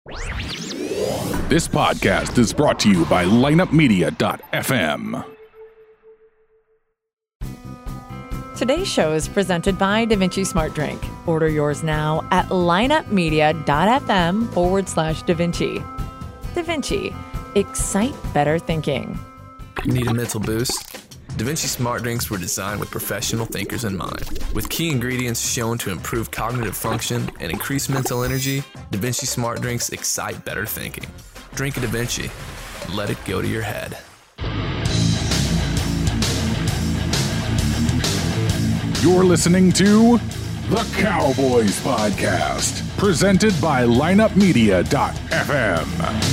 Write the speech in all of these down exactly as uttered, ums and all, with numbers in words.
This podcast is brought to you by lineup media dot f m. Today's show is presented by DaVinci Smart Drink. Order yours now at lineup media dot f m forward slash DaVinci. DaVinci, excite better thinking. Need a mental boost? DaVinci Smart Drinks were designed with professional thinkers in mind. With key ingredients shown to improve cognitive function and increase mental energy, DaVinci Smart Drinks excite better thinking. Drink a DaVinci. Let it go to your head. You're listening to The Cowboys Podcast, presented by lineup media dot f m.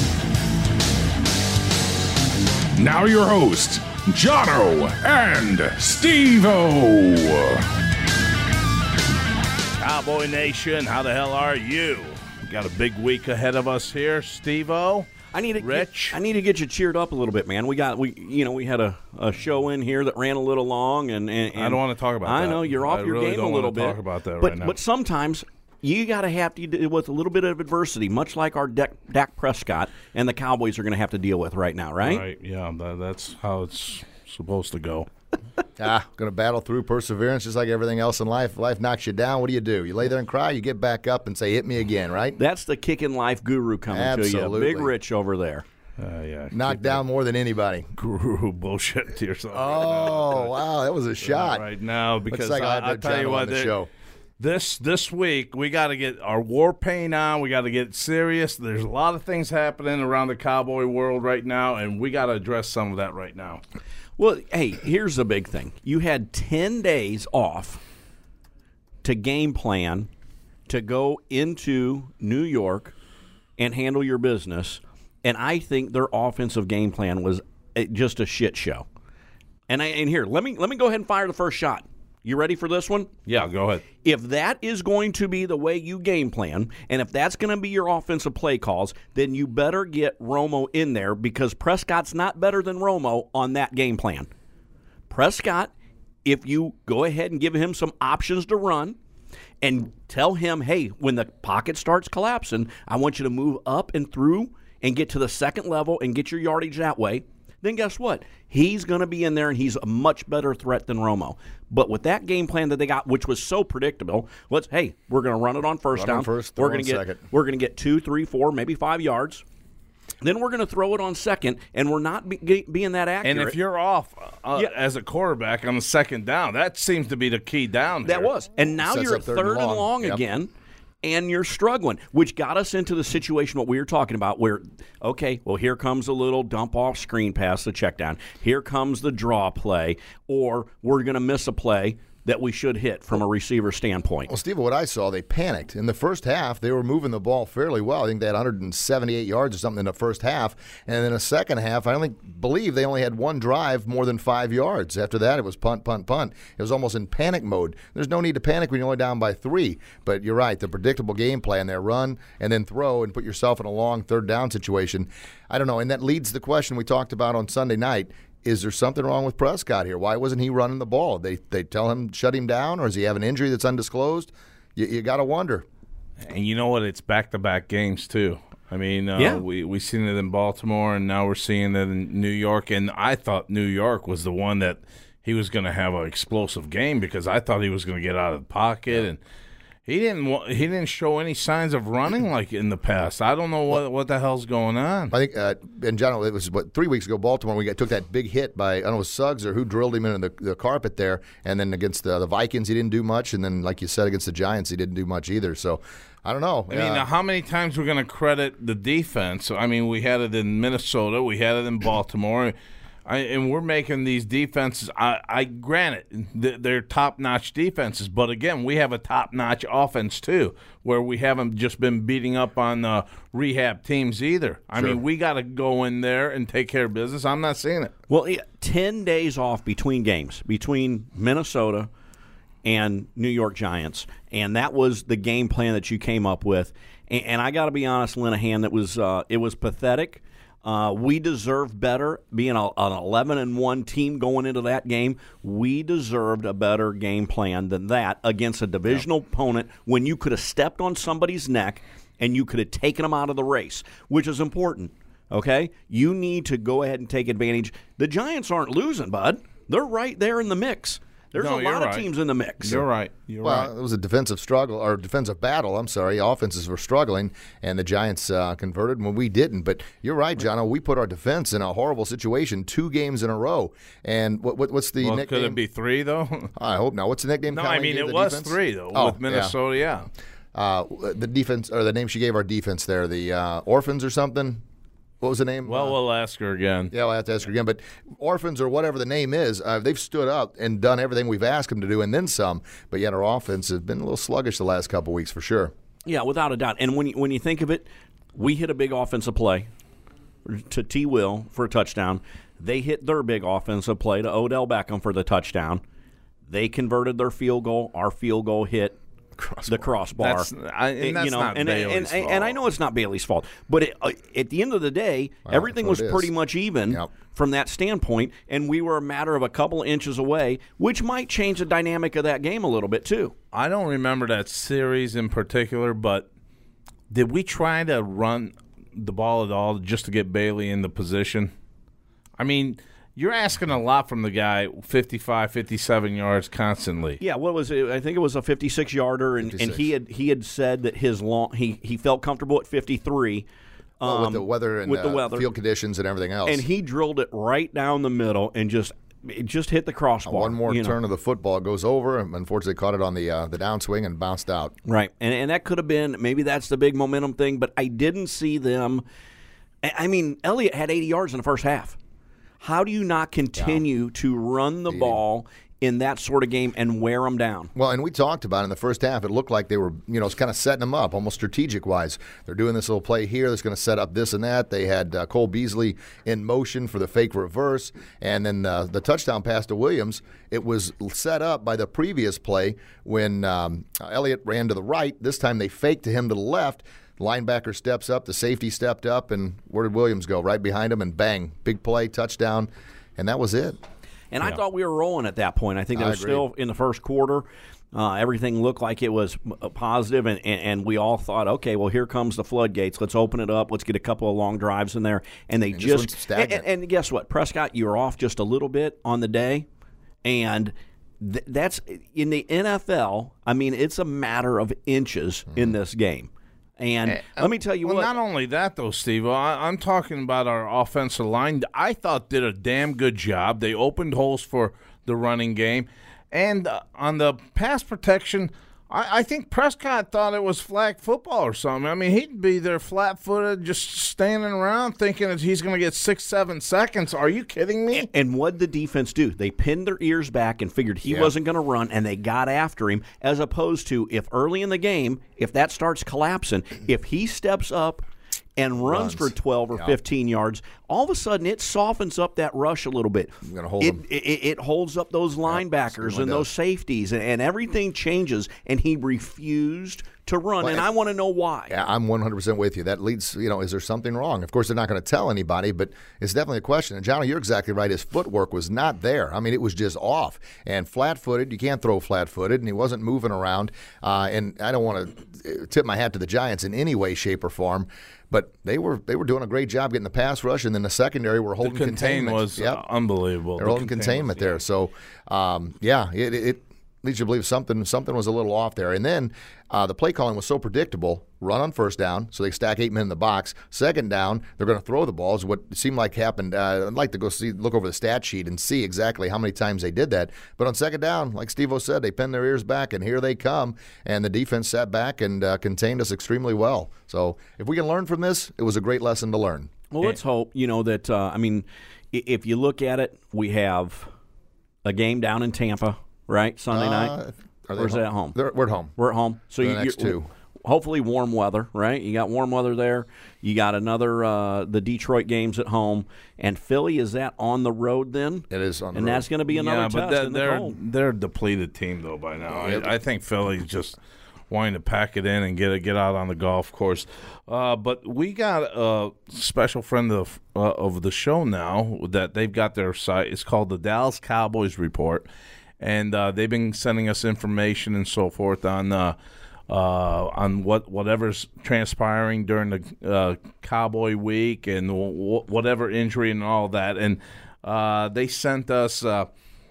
Now your host, Jono and Steve-O. Cowboy Nation, how the hell are you? We got a big week ahead of us here, Steve-O. I need to Rich. Get, I need to get you cheered up a little bit, man. We got we you know we had a, a show in here that ran a little long, and, and, and I don't want to talk about I that. know you're off I your really game don't a little want bit. to talk about that but, right now. But sometimes you got to have to deal with a little bit of adversity, much like our Dak, Dak Prescott and the Cowboys are going to have to deal with right now, right? Right. Yeah. That, that's how it's supposed to go. Ah, going to battle through perseverance just like everything else in life. If life knocks you down, what do you do? You lay there and cry, you get back up and say, hit me again, right? That's the kicking life guru coming Absolutely. to you. Big Rich over there. Uh, yeah. Knocked down more than anybody. Guru bullshit to yourself. Oh, wow, that was a shot. Right now, because Looks like I, I'll I'll have tell you Jono what, on the there- show. This this week, we got to get our war paint on. We got to get serious. There's a lot of things happening around the Cowboy world right now, and we got to address some of that right now. Well, hey, here's the big thing. You had ten days off to game plan to go into New York and handle your business, and I think their offensive game plan was just a shit show. And, I, and here, let me let me go ahead and fire the first shot. You ready for this one? Yeah, go ahead. If that is going to be the way you game plan, and if that's going to be your offensive play calls, then you better get Romo in there because Prescott's not better than Romo on that game plan. Prescott, if you go ahead and give him some options to run and tell him, hey, when the pocket starts collapsing, I want you to move up and through and get to the second level and get your yardage that way, then guess what? He's going to be in there, and he's a much better threat than Romo. But with that game plan that they got, which was so predictable, let's hey, we're going to run it on first Run down. on first, we're throw going on to get second. we're going to get two, three, four, maybe five yards. Then we're going to throw it on second, and we're not be, ge- being that accurate. And if you're off uh, Yeah. as a quarterback on the second down, that seems to be the key down that here. was, and now Sets you're up at third third and and long. long, Yep. again. And you're struggling, which got us into the situation what we were talking about where, okay, well, here comes a little dump-off screen pass, the check down. Here comes the draw play, or we're going to miss a play that we should hit from a receiver standpoint. Well, Steve, what I saw, they panicked. In the first half, they were moving the ball fairly well. I think they had one hundred seventy-eight yards or something in the first half. And in the second half, I only believe they only had one drive more than five yards. After that, it was punt, punt, punt. It was almost in panic mode. There's no need to panic when you're only down by three. But you're right, the predictable game plan there, run and then throw and put yourself in a long third down situation. I don't know, and that leads to the question we talked about on Sunday night. Is there something wrong with Prescott here? Why wasn't he running the ball? They they tell him shut him down, or does he have an injury that's undisclosed? You, you got to wonder. And you know what? It's back-to-back games, too. I mean, uh, Yeah. we we seen it in Baltimore, and now we're seeing it in New York. And I thought New York was the one that he was going to have an explosive game because I thought he was going to get out of the pocket, and he didn't. wa- He didn't show any signs of running like in the past. I don't know what what the hell's going on. I think, uh, in general, it was what three weeks ago, Baltimore. We got, took that big hit by I don't know, it was Suggs or who drilled him into the, the carpet there. And then against the, the Vikings, he didn't do much. And then, like you said, against the Giants, he didn't do much either. So I don't know. I mean, Uh, how many times we're going to credit the defense? I mean, we had it in Minnesota, we had it in Baltimore, I, and we're making these defenses. I, I granted th- they're top-notch defenses, but again, we have a top-notch offense too, where we haven't just been beating up on uh, rehab teams either. I Sure. mean, we got to go in there and take care of business. I'm not seeing it. Well, yeah, ten days off between games, between Minnesota and New York Giants, and that was the game plan that you came up with. And, and I got to be honest, Linehan, that was uh, it was pathetic. Uh, we deserved better, being a, an eleven and one team going into that game. We deserved a better game plan than that against a divisional opponent when you could have stepped on somebody's neck and you could have taken them out of the race, which is important. Okay? You need to go ahead and take advantage. The Giants aren't losing, bud. They're right there in the mix. There's No, a you're lot of right. teams in the mix. You're right. You're Well, right. it was a defensive struggle or defensive battle. I'm sorry, offenses were struggling, and the Giants uh, converted when we didn't. But you're right, Jono. We put our defense in a horrible situation two games in a row. And what, what what's the Well, nickname? could it be three though? I hope not. What's the nickname? No, Colleen I mean gave it the was defense? three though Oh, with Minnesota. Yeah. Uh, the defense or the name she gave our defense there, the uh, Orphans or something. What was the name? Well, Uh, we'll ask her again. Yeah, we'll have to ask her again. But Orphans or whatever the name is, uh, they've stood up and done everything we've asked them to do and then some. But yet our offense has been a little sluggish the last couple weeks for sure. Yeah, without a doubt. And when you, when you think of it, we hit a big offensive play to T. Will for a touchdown. They hit their big offensive play to Odell Beckham for the touchdown. They converted their field goal. Our field goal hit the crossbar. That's, I, and that's you know, not and, and, Bailey's and, fault. and I know it's not Bailey's fault, but it, uh, at the end of the day, everything that's was what it pretty is. much even Yep. from that standpoint, and we were a matter of a couple inches away, which might change the dynamic of that game a little bit too. I don't remember that series in particular, but did we try to run the ball at all just to get Bailey in the position? I mean, you're asking a lot from the guy, fifty-five, fifty-seven yards constantly. Yeah, what was it? I think it was a fifty-six yarder, and, and fifty-six. he had he had said that his long he, he felt comfortable at fifty-three. Well, with um, the weather and with the uh, weather. field conditions and everything else. and he drilled it right down the middle and just it just hit the crossbar. One more you know. turn of the football goes over, and unfortunately caught it on the uh, the downswing and bounced out. Right, and and that could have been maybe that's the big momentum thing, but I didn't see them. I I mean, Elliott had eighty yards in the first half. How do you not continue to run the ball in that sort of game and wear them down? Well, and we talked about it in the first half. It looked like they were, you know, kind of setting them up, almost strategic-wise. They're doing this little play here that's going to set up this and that. They had uh, Cole Beasley in motion for the fake reverse, and then uh, the touchdown pass to Williams. It was set up by the previous play when um, Elliott ran to the right. This time they faked to him to the left. Linebacker steps up, the safety stepped up, and where did Williams go? Right behind him, and bang, big play, touchdown, and that was it. And I thought we were rolling at that point. I think it I was agree. still in the first quarter. Uh, everything looked like it was uh, positive, and, and, and we all thought, okay, well, here comes the floodgates. Let's open it up. Let's get a couple of long drives in there. And they And this just one's stagnant. and, and guess what? Prescott, you were off just a little bit on the day, and th- that's in the N F L. I mean, it's a matter of inches in this game. And let me tell you well, what. not only that, though, Steve, I, I'm talking about our offensive line. I thought did a damn good job. They opened holes for the running game. And uh, on the pass protection, I, I think Prescott thought it was flag football or something. I mean, he'd be there flat-footed, just standing around thinking that he's going to get six, seven seconds. Are you kidding me? And what'd the defense do? They pinned their ears back and figured he Yeah. wasn't going to run, and they got after him, as opposed to if early in the game, if that starts collapsing, if he steps up and runs, Runs. for twelve or Yeah. fifteen yards, all of a sudden it softens up that rush a little bit. You're gonna hold it, him. it, it holds up those linebackers certainly and those does. safeties, and, and everything changes, and he refused to run, Well, and and- I want to know why. Yeah, I'm one hundred percent with you. That leads, you know, is there something wrong? Of course, they're not going to tell anybody, but it's definitely a question. And, Johnny, you're exactly right. His footwork was not there. I mean, it was just off. And flat-footed, you can't throw flat-footed, and he wasn't moving around. Uh, and I don't want to tip my hat to the Giants in any way, shape, or form, but they were they were doing a great job getting the pass rush, and then the secondary were The holding contain containment. was Yep. uh, unbelievable. They're The holding containment there. So, um, yeah, it, it leads you to believe something something was a little off there. And then uh, the play calling was so predictable. Run on first down, so they stack eight men in the box. Second down, they're going to throw the balls. What seemed like happened, uh, I'd like to go see, look over the stat sheet and see exactly how many times they did that. But on second down, like Steve-O said, they pinned their ears back, and here they come. And the defense sat back and uh, contained us extremely well. So if we can learn from this, it was a great lesson to learn. Well, let's hope, you know, that, uh, I mean, i- if you look at it, we have a game down in Tampa, right, Sunday Uh, night? are they Or is it at home? They're, we're at home. We're at home. So For the you, next you- two. Hopefully warm weather, right? You got warm weather there. You got another, uh, the Detroit games at home. And Philly, is that on the road then? It is on the And road. that's going to be another yeah, test but they're, in the they're, cold. they're a depleted team, though, by now. Yep. I, I think Philly's just wanting to pack it in and get it, get out on the golf course. Uh, but we got a special friend of, uh, of the show now that they've got their site. It's called the Dallas Cowboys Report. And uh, they've been sending us information and so forth on uh, uh, on what whatever's transpiring during the uh, Cowboy week and w- whatever injury and all that. And uh, they sent us uh,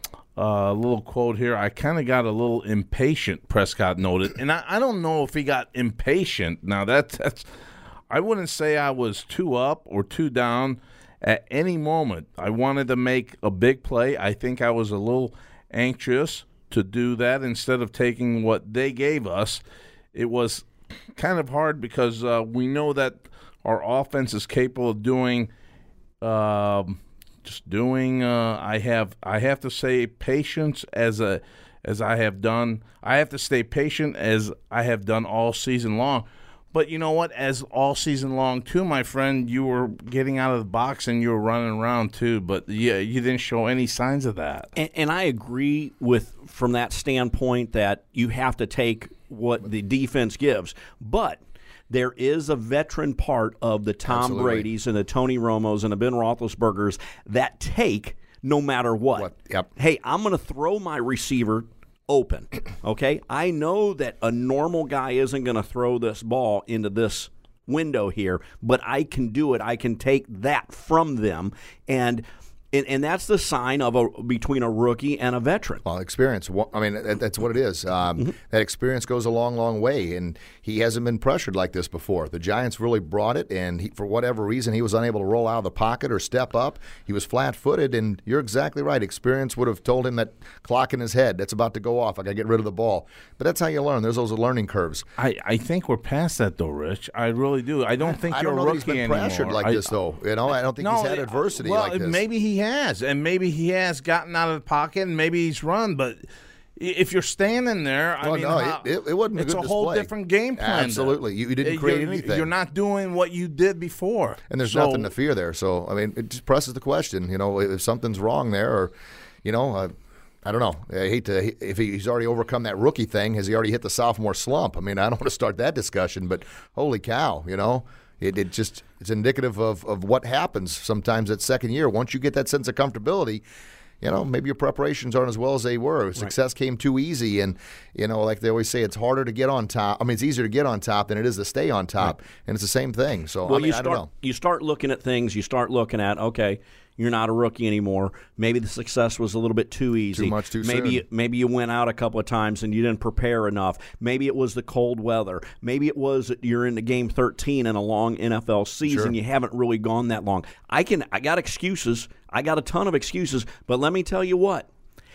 a little quote here. I kind of got a little impatient, Prescott noted. And I, I don't know if he got impatient. Now, that, that's I wouldn't say I was too up or too down at any moment. I wanted to make a big play. I think I was a little anxious to do that instead of taking what they gave us. It was kind of hard because uh, we know that our offense is capable of doing uh, just doing uh, I have I have to say patience as a as I have done. I have to stay patient as I have done all season long. But you know what? As all season long, too, my friend, you were getting out of the box and you were running around, too. But, yeah, you didn't show any signs of that. And, and I agree with from that standpoint that you have to take what the defense gives. But there is a veteran part of the Tom Absolutely. Brady's and the Tony Romos and the Ben Roethlisbergers that take no matter what. What? Yep. Hey, I'm going to throw my receiver open, okay? I know that a normal guy isn't going to throw this ball into this window here, but I can do it. I can take that from them, and and, and that's the sign of a between a rookie and a veteran. Well, experience. I mean, that- that's what it is. Um, Mm-hmm. That experience goes a long, long way, and he hasn't been pressured like this before. The Giants really brought it, and he, for whatever reason, he was unable to roll out of the pocket or step up. He was flat-footed, and you're exactly right. Experience would have told him that clock in his head, that's about to go off. I got to get rid of the ball. But that's how you learn. There's those learning curves. I, I think we're past that, though, Rich. I really do. I don't think I you're don't know a that rookie he's been anymore. pressured like I- this, though. You know, I don't think No, he's had uh, adversity well, like this. maybe he has, and maybe he has gotten out of the pocket, and maybe he's run. But i- if you're standing there, I Well, mean, no, how- it- it- it wasn't a it's good a whole display. different game plan. Absolutely. You- you didn't Uh, create you're, anything. You're not doing what you did before, And there's So- nothing to fear there. So, I mean, it just presses the question, you know, if something's wrong there or, you know, uh, I don't know. I hate to, if he's already overcome that rookie thing, has he already hit the sophomore slump? I mean, I don't want to start that discussion, but holy cow, you know, it, it just, it's indicative of, of what happens sometimes that second year. Once you get that sense of comfortability, you know, maybe your preparations aren't as well as they were. Success came too easy. And, you know, like they always say, it's harder to get on top. I mean, it's easier to get on top than it is to stay on top. Right. And it's the same thing. So, Well, I mean, you I start don't know. you start looking at things. You start looking at, okay, you're not a rookie anymore. Maybe the success was a little bit too easy. Too much too maybe soon. You, maybe you went out a couple of times and you didn't prepare enough. Maybe it was the cold weather. Maybe it was that you're into game thirteen in a long N F L season. Sure. You haven't really gone that long. I can. I got excuses. I got a ton of excuses. But let me tell you what.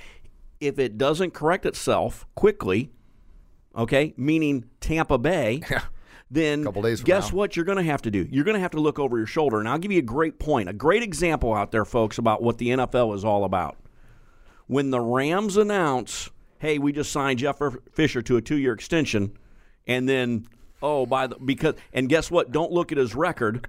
If it doesn't correct itself quickly, okay, meaning Tampa Bay. Then Couple days from guess now. what you're going to have to do? You're going to have to look over your shoulder. And I'll give you a great point, a great example out there, folks, about what the N F L is all about. When the Rams announce, hey, we just signed Jeff Fisher to a two-year extension, and then, oh, by the because and guess what? Don't look at his record.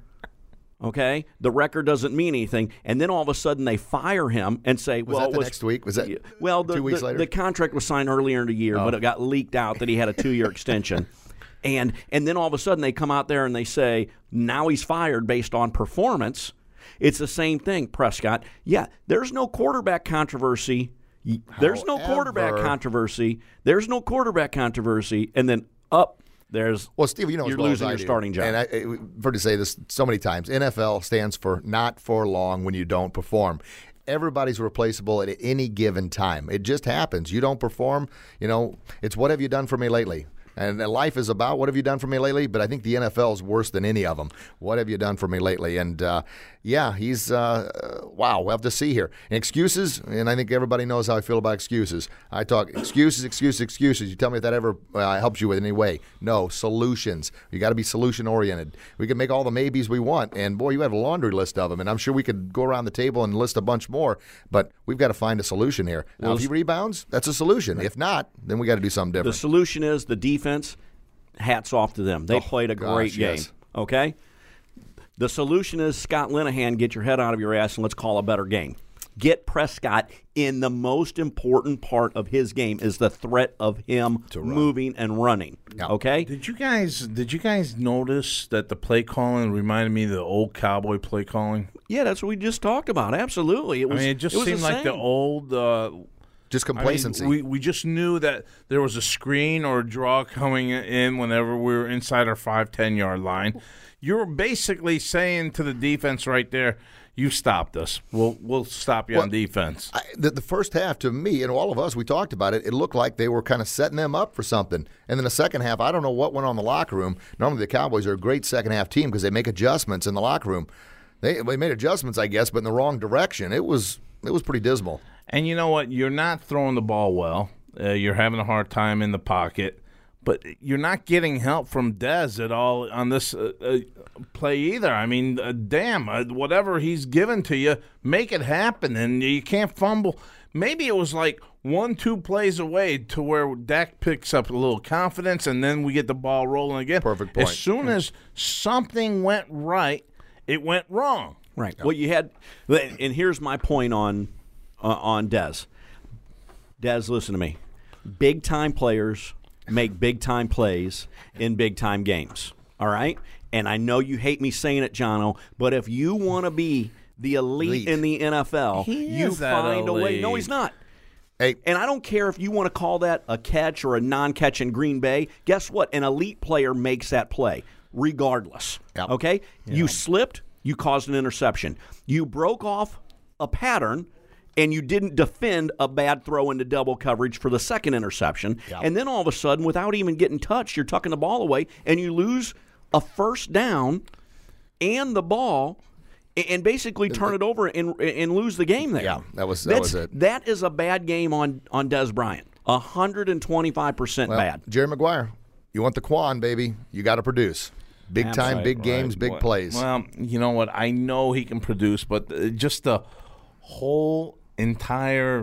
Okay? The record doesn't mean anything. And then all of a sudden they fire him and say, Was well, that it the was, next week? Was that well, the, two weeks the, later? the contract was signed earlier in the year, Oh. but it got leaked out that he had a two-year extension. And and then all of a sudden they come out there and they say, now he's fired based on performance. It's the same thing, Prescott. Yeah, there's no quarterback controversy. There's no quarterback However- controversy. There's no quarterback controversy. And then up, there's Well, Steve, you know as you're well as losing I your do. starting job. And I, I- we've heard you say this so many times. N F L stands for not for long when you don't perform. Everybody's replaceable at any given time. It just happens. You don't perform, you know, it's what have you done for me lately? And life is about what have you done for me lately? But I think the N F L is worse than any of them. What have you done for me lately? And, uh, yeah, he's, uh, wow, we'll have to see here. And excuses, and I think everybody knows how I feel about excuses. I talk excuses, excuses, excuses. You tell me if that ever uh, helps you in any way. No, solutions. You got to be solution-oriented. We can make all the maybes we want, and, boy, you have a laundry list of them, and I'm sure we could go around the table and list a bunch more, but we've got to find a solution here. Now, if he rebounds, that's a solution. If not, then we got to do something The different. solution is the defense, hats off to them. They Oh, played a great gosh, game. yes. Okay? The solution is Scott Linehan, get your head out of your ass and let's call a better game. Get Prescott in the most important part of his game is the threat of him moving and running. Yeah. Okay? Did you guys did you guys notice that the play calling reminded me of the old Cowboy play calling? Yeah, that's what we just talked about. Absolutely. It I was mean, it just was seemed like the same. old uh, Just I mean, complacency. we we just knew that there was a screen or a draw coming in whenever we were inside our five, ten yard line. You're basically saying to the defense right there, you stopped us. We'll we'll stop you Well, on defense. I, the, the first half, to me, and all of us, we talked about it, it looked like they were kind of setting them up for something. And then the second half, I don't know what went on in the locker room. Normally the Cowboys are a great second-half team because they make adjustments in the locker room. They, they made adjustments, I guess, but in the wrong direction. It was it was pretty dismal. And you know what? You're not throwing the ball well. Uh, you're having a hard time in the pocket. But you're not getting help from Dez at all on this uh, uh, play either. I mean, uh, damn, uh, whatever he's given to you, make it happen. And you can't fumble. Maybe it was like one, two plays away to where Dak picks up a little confidence, and then we get the ball rolling again. Perfect point. As soon as something went right, it went wrong. Right. Well, you had, and here's my point on uh, on Dez. Dez, listen to me. Big time players make big time plays in big time games. All right? And I know you hate me saying it, Jono, but if you want to be the elite, Elite. in the N F L, He you is that find a way. No, elite. he's not. Hey, And I don't care if you want to call that a catch or a non-catch in Green Bay. Guess what? An elite player makes that play regardless. Yep. Okay? You slipped, you caused an interception. You broke off a pattern, and you didn't defend a bad throw into double coverage for the second interception. Yep. And then all of a sudden, without even getting touched, you're tucking the ball away, and you lose a first down and the ball and basically turn it over and and lose the game there. Yeah, that was- that That's- was it. That is a bad game on, on Dez Bryant. one hundred twenty-five percent well, bad. Jerry Maguire, you want the Quan, baby. You got to produce. Big time, Absolutely. big games, Right. big Well- plays. Well, you know what? I know he can produce, but uh, just the whole entire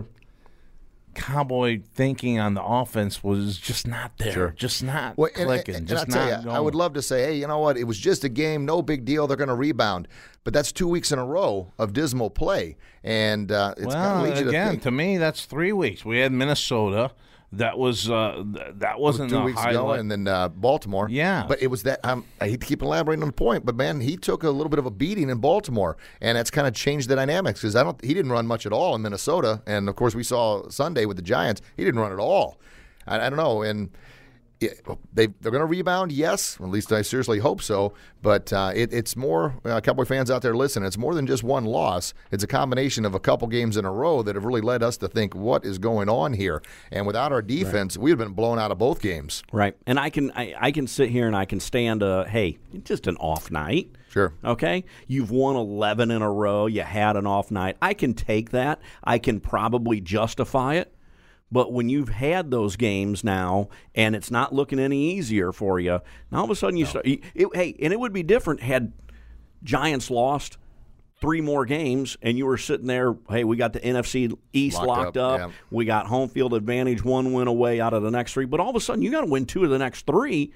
Cowboy thinking on the offense was just not there. Sure. Just not Well, and, clicking. and, and just I tell not you, going. I would love to say, hey, you know what? It was just a game, no big deal. They're going to rebound, but that's two weeks in a row of dismal play, and uh, it's well, going to lead you to again, think. to me, that's three weeks. We had Minnesota. That was uh, th- that wasn't two a weeks highlight. ago, and then uh, Baltimore. Yeah. but it was that. Um, I hate to keep elaborating on the point, but man, he took a little bit of a beating in Baltimore, and that's kind of changed the dynamics because I don't. He didn't run much at all in Minnesota, and of course we saw Sunday with the Giants. He didn't run at all. I, I don't know, and. It, they they're going to rebound, yes. At least I seriously hope so. But uh, it, it's more uh, Cowboy fans out there listening. It's more than just one loss. It's a combination of a couple games in a row that have really led us to think what is going on here. And without our defense, we'd have been blown out of both games. Right. And I can I, I can sit here and I can stand a, hey, it's just an off night. Sure. Okay? You've won eleven in a row. You had an off night. I can take that. I can probably justify it. But when you've had those games now and it's not looking any easier for you, now all of a sudden you start. It, hey, and it would be different had Giants lost three more games and you were sitting there, hey, we got the N F C East Locked locked, up, up. yeah. We got home field advantage, one win away out of the next three. But all of a sudden you got to win two of the next three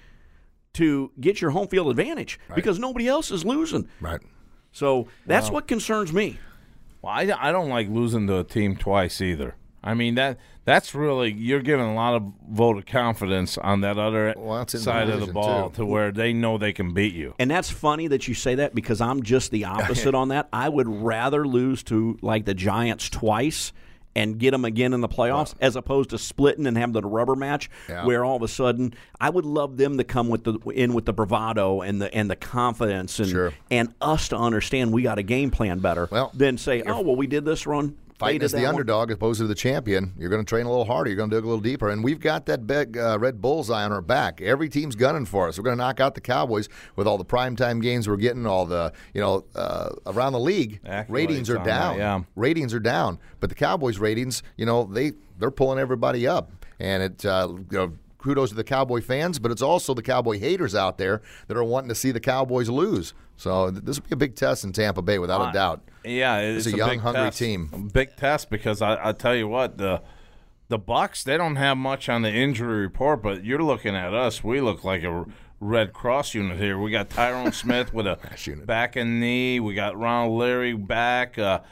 to get your home field advantage because nobody else is losing. Right. So that's what concerns me. Well, I, I don't like losing to a team twice either. I mean that that's really you're giving a lot of vote of confidence on that other Well, that's in the side of the division, ball too. to where they know they can beat you. And that's funny that you say that because I'm just the opposite on that. I would rather lose to like the Giants twice and get them again in the playoffs as opposed to splitting and having the rubber match Yeah. where all of a sudden I would love them to come with the in with the bravado and the and the confidence and Sure. and us to understand we got a game plan better Well, than say, oh well we did this run. they Fighting did as the that one. underdog as opposed to the champion, you're going to train a little harder. You're going to dig a little deeper. And we've got that big uh, red bullseye on our back. Every team's gunning for us. We're going to knock out the Cowboys with all the primetime games we're getting, all the, you know, uh, around the league. Accolades Ratings are on down. that, yeah. Ratings are down. But the Cowboys' ratings, you know, they, they're pulling everybody up. And it, uh, you know, kudos to the Cowboy fans, but it's also the Cowboy haters out there that are wanting to see the Cowboys lose. So th- this will be a big test in Tampa Bay, without a doubt. Yeah, it's, It's a young, big hungry test. team. A big test because I, I tell you what, the the Bucks they don't have much on the injury report, but you're looking at us. We look like a Red Cross unit here. We got Tyrone Smith with a unit. back and knee. We got Ronald Leary back. Uh,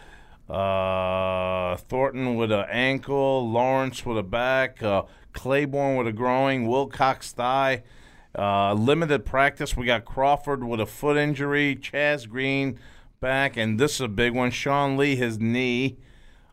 uh, Thornton with an ankle. Lawrence with a back. Uh, Claiborne with a groin. Wilcox thigh. Uh, limited practice. We got Crawford with a foot injury. Chaz Green back, and this is a big one. Sean Lee, his knee.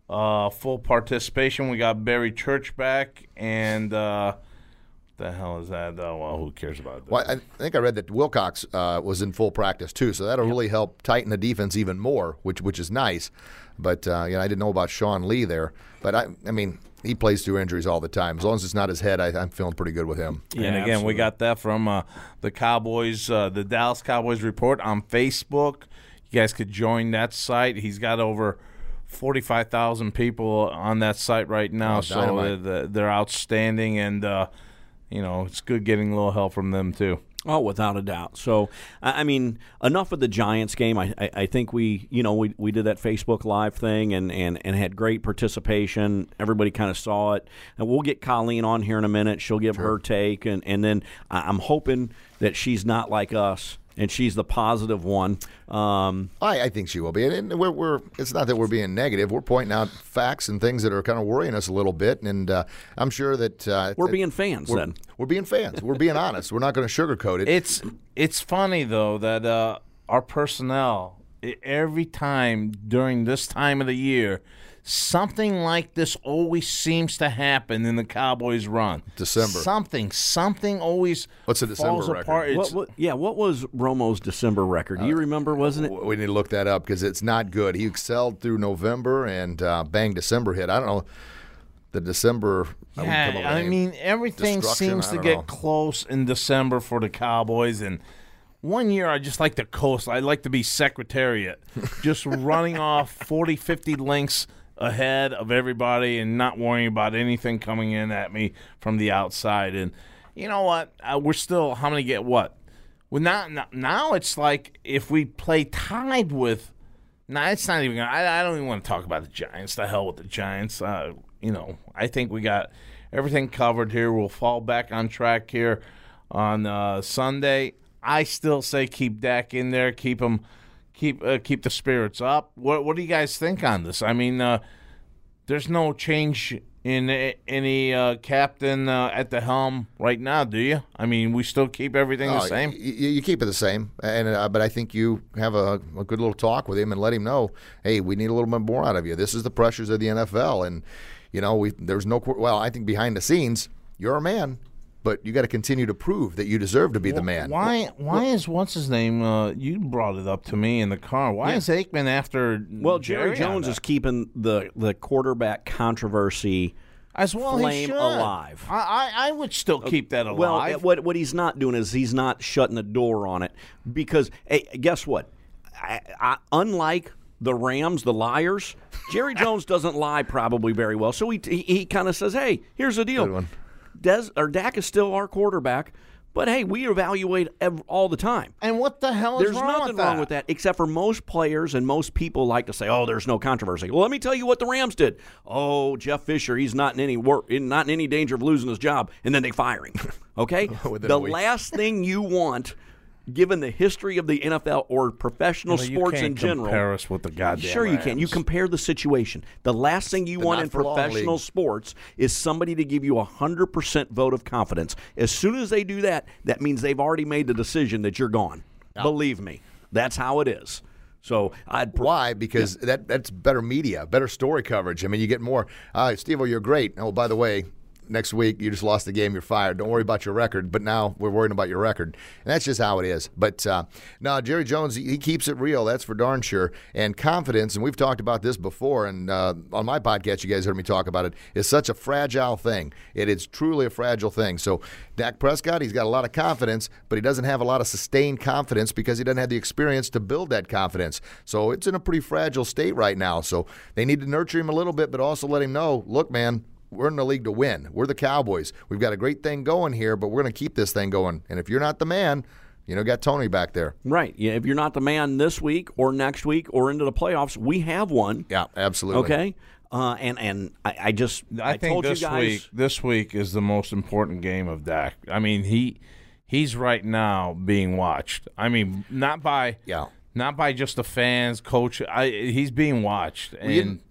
uh, full participation. We got Barry Church back, and uh, what the hell is that? Oh, well, who cares about that? Well, I think I read that Wilcox uh, was in full practice too, so that'll yep. really help tighten the defense even more, which which is nice. But uh, you know, I didn't know about Sean Lee there. But I, I mean, he plays through injuries all the time. As long as it's not his head, I, I'm feeling pretty good with him. Yeah, and again, absolutely. we got that from uh, the Cowboys, uh, the Dallas Cowboys Report on Facebook. You guys could join that site. He's got over forty-five thousand people on that site right now, oh, so they're, they're outstanding, and uh, you know, it's good getting a little help from them too. Oh, without a doubt. So, I mean, enough of the Giants game. I, I, I think we, you know, we we did that Facebook Live thing and, and, and had great participation. Everybody kind of saw it. And we'll get Colleen on here in a minute. She'll give sure. her take. And, and then I'm hoping that she's not like us and she's the positive one. Um, I, I think she will be. And we're, we're, it's not that we're being negative. We're pointing out facts and things that are kind of worrying us a little bit. And uh, I'm sure that uh, we're being fans we're, then. We're being fans. We're being honest. We're not going to sugarcoat it. It's it's funny though that uh, our personnel every time during this time of the year, something like this always seems to happen in the Cowboys' run. December. Something, something always What's the December falls record? apart. What, what, yeah, what was Romo's December record? Do you uh, remember, wasn't it? We need to look that up because it's not good. He excelled through November and uh, bang, December hit. I don't know. The December. Yeah, I, I mean, everything seems to get know. close in December for the Cowboys. And one year I just like to coast. I like to be Secretariat, just running off forty, fifty links ahead of everybody and not worrying about anything coming in at me from the outside. And you know what? Uh, we're still, how many get what? Well, now, now it's like if we play tied with, nah, it's not even, I, I don't even want to talk about the Giants. The hell with the Giants. Uh, you know, I think we got everything covered here. We'll fall back on track here on uh, Sunday. I still say keep Dak in there, keep him, keep uh, keep the spirits up. What what do you guys think on this? I mean, uh, there's no change in any uh, captain uh, at the helm right now, do you? I mean, we still keep everything oh, the same. You, you keep it the same, and uh, but I think you have a, a good little talk with him and let him know, hey, we need a little bit more out of you. This is the pressures of the N F L, and you know, we there's no well. I think behind the scenes, you're a man. But you got to continue to prove that you deserve to be the man. Why? Why is what's his name? Uh, you brought it up to me in the car. Why yeah. is Aikman after? Well, Jerry, Jerry Jones is keeping the the quarterback controversy as well. Flame he should. alive. I, I I would still keep that alive. Well, what what he's not doing is he's not shutting the door on it because hey, guess what? I, I, unlike the Rams, the liars, Jerry Jones doesn't lie probably very well. So he he, he kind of says, "Hey, here's the deal." Des, or Dak is still our quarterback, but hey, we evaluate ev- all the time. And what the hell is there's wrong nothing with that? wrong with that, except for most players and most people like to say, "Oh, there's no controversy." Well, let me tell you what the Rams did. Oh, Jeff Fisher, he's not in any work, in, not in any danger of losing his job, and then they fire him. Okay, the last thing you want, given the history of the N F L or professional you know, sports you in general, compare us with the goddamn sure you Rams. can. You compare the situation. The last thing you but want in professional sports is somebody to give you a hundred percent vote of confidence. As soon as they do that, that means they've already made the decision that you're gone. No. Believe me, that's how it is. So I'd why? Because yeah. that that's better media, better story coverage. I mean, you get more. Uh, Steve, oh, you're great. Oh, by the way, next week you just lost the game, you're fired. Don't worry about your record. But now we're worrying about your record, and that's just how it is. But uh, no, Jerry Jones, he, he keeps it real. That's for darn sure. And confidence, and we've talked about this before, and uh, on my podcast, you guys heard me talk about it. Is such a fragile thing. It is truly a fragile thing. So Dak Prescott, he's got a lot of confidence, but he doesn't have a lot of sustained confidence because he doesn't have the experience to build that confidence. So it's in a pretty fragile state right now. So they need to nurture him a little bit, but also let him know, look, man, we're in the league to win. We're the Cowboys. We've got a great thing going here, but we're going to keep this thing going. And if you're not the man, you know, got Tony back there. Right. Yeah. If you're not the man this week or next week or into the playoffs, we have one. Yeah, absolutely. Okay. Uh, and and I, I just I, I think told this you guys, week this week is the most important game of Dak. I mean, he he's right now being watched. I mean, not by yeah. Not by just the fans, coach. I, he's being watched. And well, you,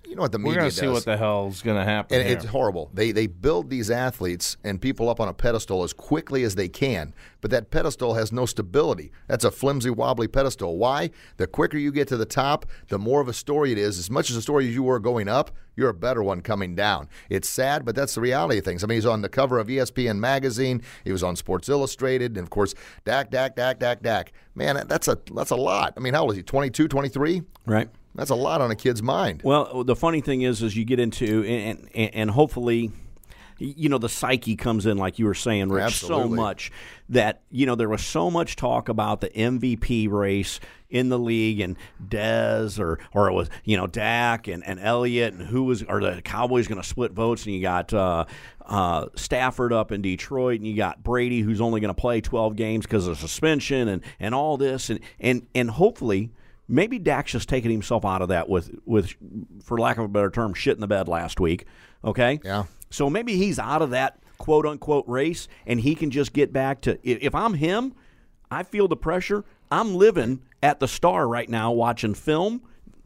you know what the We're media gonna does. see what the hell's going to happen. And here. it's horrible. They they build these athletes and people up on a pedestal as quickly as they can, but that pedestal has no stability. That's a flimsy, wobbly pedestal. Why? The quicker you get to the top, the more of a story it is. As much as a story as you were going up, you're a better one coming down. It's sad, but that's the reality of things. I mean, he's on the cover of E S P N magazine. He was on Sports Illustrated, and of course, Dak, Dak, Dak, Dak, Dak. Man, that's a that's a lot. I mean, how old is he? twenty-two, twenty-three? Right. That's a lot on a kid's mind. Well, the funny thing is, is you get into, and, and, and hopefully, you know, the psyche comes in, like you were saying, Rich, Absolutely. so much that, you know, there was so much talk about the M V P race in the league and Dez or or it was, you know, Dak and, and Elliott and who was, are the Cowboys going to split votes, and you got uh, uh, Stafford up in Detroit, and you got Brady who's only going to play twelve games because of suspension and, and all this. And, and, and hopefully – maybe Dak's just taking himself out of that with, with, for lack of a better term, shit in the bed last week, okay? Yeah. So maybe he's out of that quote-unquote race, and he can just get back to, if I'm him, I feel the pressure. I'm living at the Star right now watching film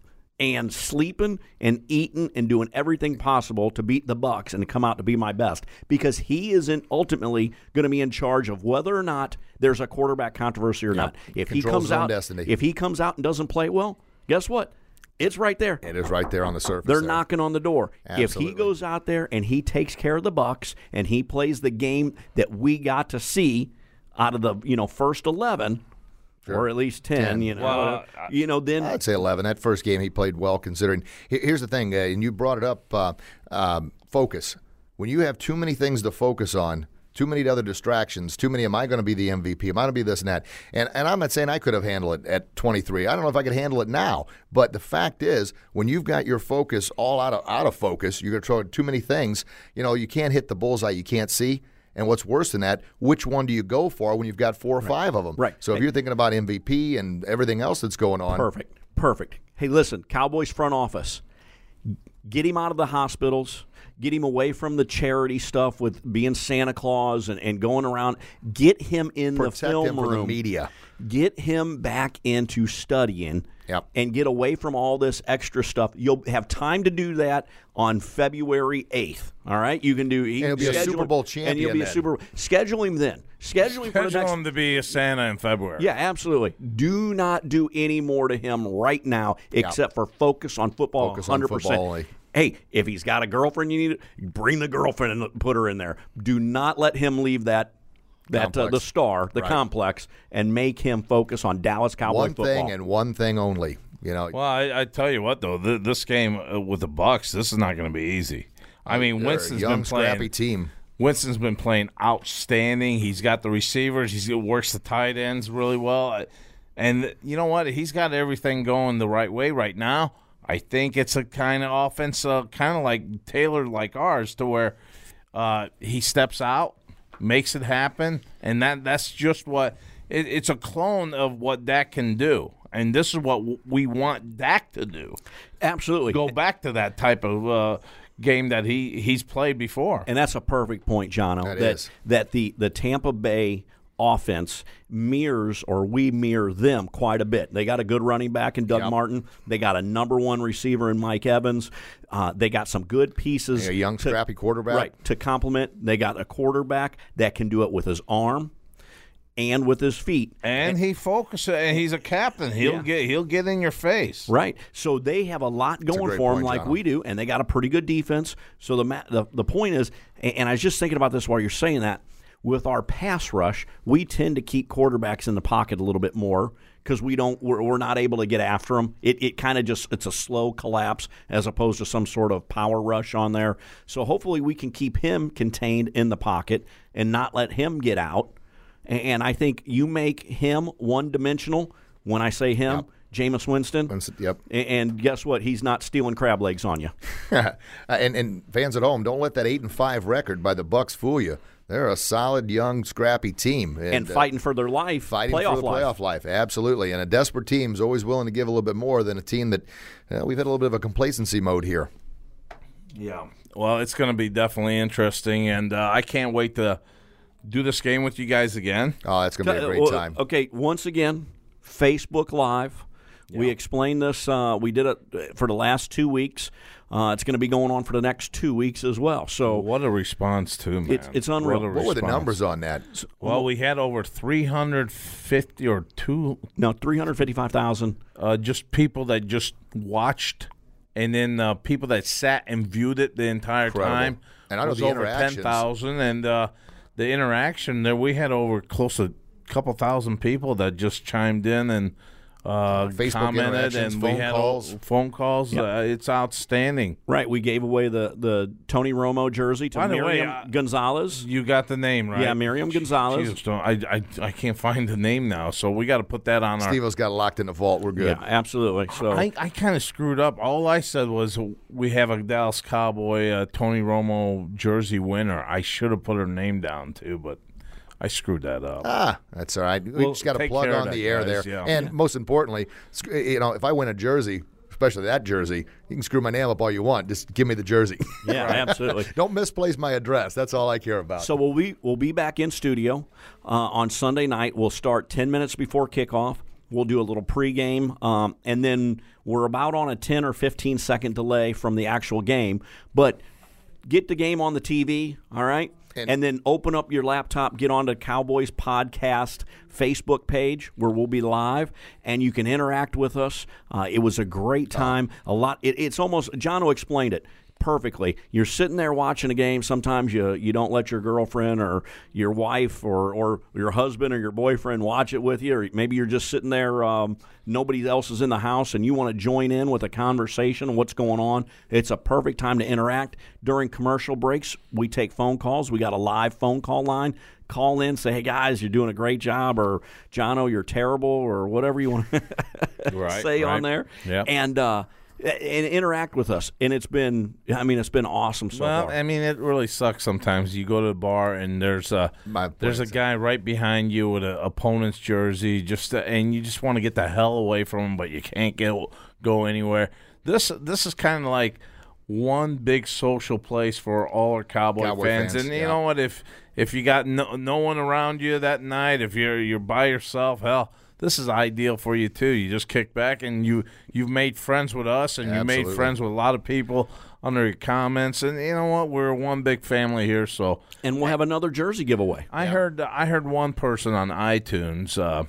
and sleeping and eating and doing everything possible to beat the Bucs and to come out to be my best, because he isn't ultimately going to be in charge of whether or not there's a quarterback controversy or not. If he Controls comes his own out, destiny. if he comes out and doesn't play well, guess what? It's right there. It is right there on the surface. They're there. knocking on the door. Absolutely. If he goes out there and he takes care of the Bucs and he plays the game that we got to see out of the, you know, first eleven, Sure. or at least ten, ten. you know, Well, uh, you know, then I'd say eleven. That first game he played well considering. Here- Here's the thing, uh, and you brought it up, uh, um, focus. When you have too many things to focus on, too many other distractions, too many, am I going to be the M V P? Am I going to be this and that? And, and I'm not saying I could have handled it at twenty-three. I don't know if I could handle it now. But the fact is, when you've got your focus all out of, out of focus, you're going to throw too many things. You know, you can't hit the bullseye you can't see. And what's worse than that, which one do you go for when you've got four or five of them? Right. So if you're thinking about M V P and everything else that's going on. perfect, perfect. Hey, listen, Cowboys front office, get him out of the hospitals. Get him away from the charity stuff with being Santa Claus and, and going around. Get him in Protect the film him from room. the media. Get him back into studying. Yep. And get away from all this extra stuff. You'll have time to do that on February eighth. All right, you can do. And he'll be a schedule Super him- Bowl and you'll be a champion Super Bowl. Schedule him then. Schedule him for the Schedule next. him to be a Santa in February. Yeah, absolutely. Do not do any more to him right now, except for focus on football. Focus on one hundred percent. football only. Hey, if he's got a girlfriend, you need to bring the girlfriend and put her in there. Do not let him leave that. That uh, Complex. the Star, the Right. complex, and make him focus on Dallas Cowboy One football. thing and one thing only. You know, Well, I, I tell you what, though, th- this game uh, with the Bucs, this is not going to be easy. I mean, they're a Winston's young, been playing. scrappy team. Winston's been playing outstanding. He's got the receivers. He works the tight ends really well. And you know what? He's got everything going the right way right now. I think it's a kind of offense, uh, kind of like tailored like ours, to where uh, he steps out, makes it happen, and that that's just what it, it's a clone of what Dak can do. And this is what w- we want Dak to do. Absolutely. Go back to that type of uh, game that he, he's played before. And that's a perfect point, Jono. That that is. that the, the Tampa Bay offense mirrors, or we mirror them quite a bit. They got a good running back in Doug Yep. Martin. They got a number one receiver in Mike Evans. Uh, they got some good pieces. A young, to- scrappy quarterback. Right, to complement. They got a quarterback that can do it with his arm and with his feet. And he focuses, and he's a captain. He'll Yeah. get he'll get in your face. Right. So they have a lot a going great for them point, like John. we do, and they got a pretty good defense. So the, ma- the the point is, and and I was just thinking about this while you're saying that, with our pass rush, we tend to keep quarterbacks in the pocket a little bit more because we don't we're, we're not able to get after them. It it kind of just it's a slow collapse as opposed to some sort of power rush on there. So hopefully we can keep him contained in the pocket and not let him get out. And I think you make him one-dimensional. When I say him, Jameis Winston. Winston, yep. A- And guess what? He's not stealing crab legs on you. and and fans at home, don't let that eight and five record by the Bucs fool you. They're a solid, young, scrappy team, And, uh, fighting for their life, fighting playoff for the life. playoff life. Absolutely, and a desperate team is always willing to give a little bit more than a team that uh, we've had a little bit of a complacency mode here. Yeah. Well, it's going to be definitely interesting, and uh, I can't wait to do this game with you guys again. Oh, that's going to be a great Well, time. Okay, once again, Facebook Live. We explained this. Uh, we did it for the last two weeks. Uh, it's going to be going on for the next two weeks as well. So what a response, too, man. It's, it's unreal. What, what were the numbers on that? Well, we had over three hundred fifty or two. No, three hundred fifty-five thousand. Uh, just people that just watched, and then uh, people that sat and viewed it the entire Incredible. time. And I know was the over interactions. ten thousand, and uh, the interaction there, we had over close to a couple thousand people that just chimed in and uh, Facebook commented, interactions, and phone we had calls. phone calls. Yep. Uh, it's outstanding. Right. We gave away the, the Tony Romo jersey to By the way, Miriam uh, Gonzalez. You got the name right. Yeah, Miriam Gonzalez. Jesus, don't, I, I I can't find the name now, so we got to put that on our. Steve-O's got it locked in the vault. We're good. Yeah, absolutely. So I, I kind of screwed up. All I said was we have a Dallas Cowboy uh, Tony Romo jersey winner. I should have put her name down too, but I screwed that up. Ah, that's all right. We We'll just got to take plug care of on that, the air guys, there. yeah. And Yeah. most importantly, sc- you know, if I win a jersey, especially that jersey, you can screw my name up all you want. Just give me the jersey. yeah, absolutely. Don't misplace my address. That's all I care about. So we'll be we'll be back in studio uh, on Sunday night. We'll start ten minutes before kickoff. We'll do a little pregame, um, and then we're about on a ten or fifteen second delay from the actual game. But get the game on the T V, all right? And- And then open up your laptop, get onto Cowboys Podcast Facebook page where we'll be live, and you can interact with us. Uh, it was a great time. A lot. It, it's almost Jono explained it perfectly. You're sitting there watching a game. Sometimes you you don't let your girlfriend or your wife or, or your husband or your boyfriend watch it with you, or maybe you're just sitting there. Um, nobody else is in the house, and you want to join in with a conversation on what's going on. It's a perfect time to interact. During commercial breaks, we take phone calls. We got a live phone call line. Call in, say, hey, guys, you're doing a great job, or, Jono, you're terrible, or whatever you want to Right, say right. on there. Yep. And, uh, and interact with us. And it's been, I mean, it's been awesome so well, far. I mean, it really sucks sometimes. You go to the bar and there's a My there's a point. guy right behind you with an opponent's jersey, just to, and you just want to get the hell away from him, but you can't get go anywhere. This this is kind of like one big social place for all our Cowboy, Cowboy fans. fans, And you yeah. know what? If if you got no, no one around you that night, if you're you're by yourself, hell, this is ideal for you too. You just kick back and you you've made friends with us, and you made Absolutely. friends with a lot of people under your comments. And you know what? We're one big family here, so and we'll have another jersey giveaway. I heard I heard one person on iTunes. Uh,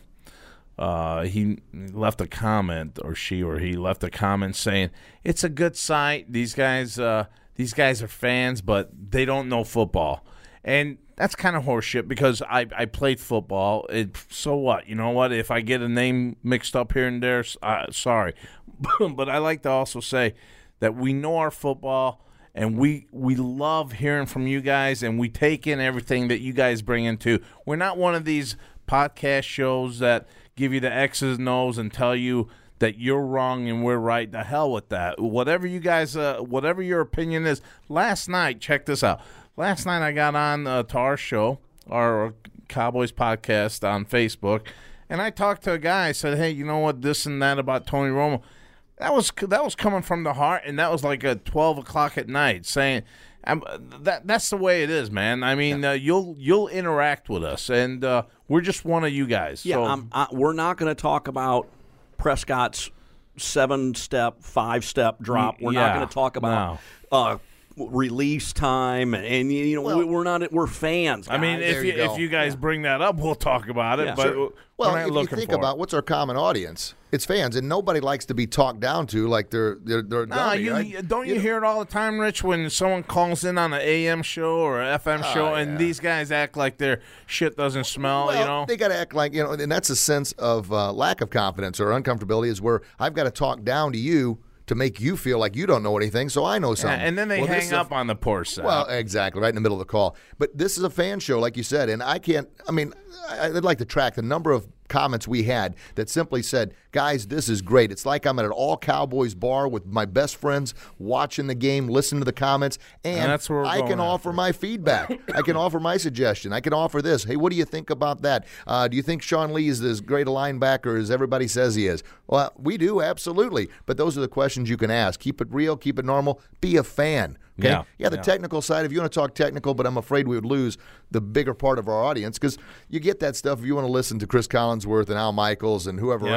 uh, he left a comment, or she or he left a comment saying it's a good site. These guys, uh, these guys are fans, but they don't know football, and that's kind of horseshit because I, I played football. It, so what? You know what? If I get a name mixed up here and there, uh, sorry, but I like to also say that we know our football. And we, we love hearing from you guys, and we take in everything that you guys bring into. We're not one of these podcast shows that give you the X's and O's and tell you that you're wrong and we're right. The hell with that. Whatever you guys, uh, whatever your opinion is. Last night, check this out. Last night I got on uh, to our show, our Cowboys podcast on Facebook, and I talked to a guy. I said, hey, you know what, this and that about Tony Romo. That was that was coming from the heart, and that was like at twelve o'clock at night, saying um, that that's the way it is, man. I mean, uh, you'll you'll interact with us, and uh, we're just one of you guys. Yeah, so, um, I, we're not going to talk about Prescott's seven-step, five-step drop. We're not yeah, going to talk about uh, release time, and, and you know, Well- we, we're not. We're fans. I mean, guys. if There you, you go. if you guys bring that up, we'll talk about it. Yeah, but sure. Well, we're not if you looking think for about it. what's our common audience, it's fans, and nobody likes to be talked down to like they're they're they're No, dummy, you, right? you- don't you, know- hear it all the time, Rich, when someone calls in on an A M show or an F M show, and yeah. these guys act like their shit doesn't smell, Well, you know? they got to act like, you know, and that's a sense of uh, lack of confidence or uncomfortability is where I've got to talk down to you to make you feel like you don't know anything, so I know Yeah, something. and then they Well, this hang is a- up on the poor side. Well, exactly, right in the middle of the call. But this is a fan show, like you said, and I can't, I mean, I- I'd like to track the number of comments we had that simply said, guys, this is great. It's like I'm at an all-Cowboys bar with my best friends watching the game, listening to the comments, and, And that's where we're I going can offer after. my feedback. I can offer my suggestion. I can offer this. Hey, what do you think about that? Uh, do you think Sean Lee is as great a linebacker as everybody says he is? Well, we do, absolutely. But those are the questions you can ask. Keep it real, keep it normal, be a fan. Okay? Yeah, yeah, the yeah. technical side, if you want to talk technical, but I'm afraid we would lose the bigger part of our audience because you get that stuff if you want to listen to Chris Collinsworth and Al Michaels and whoever Yeah, else.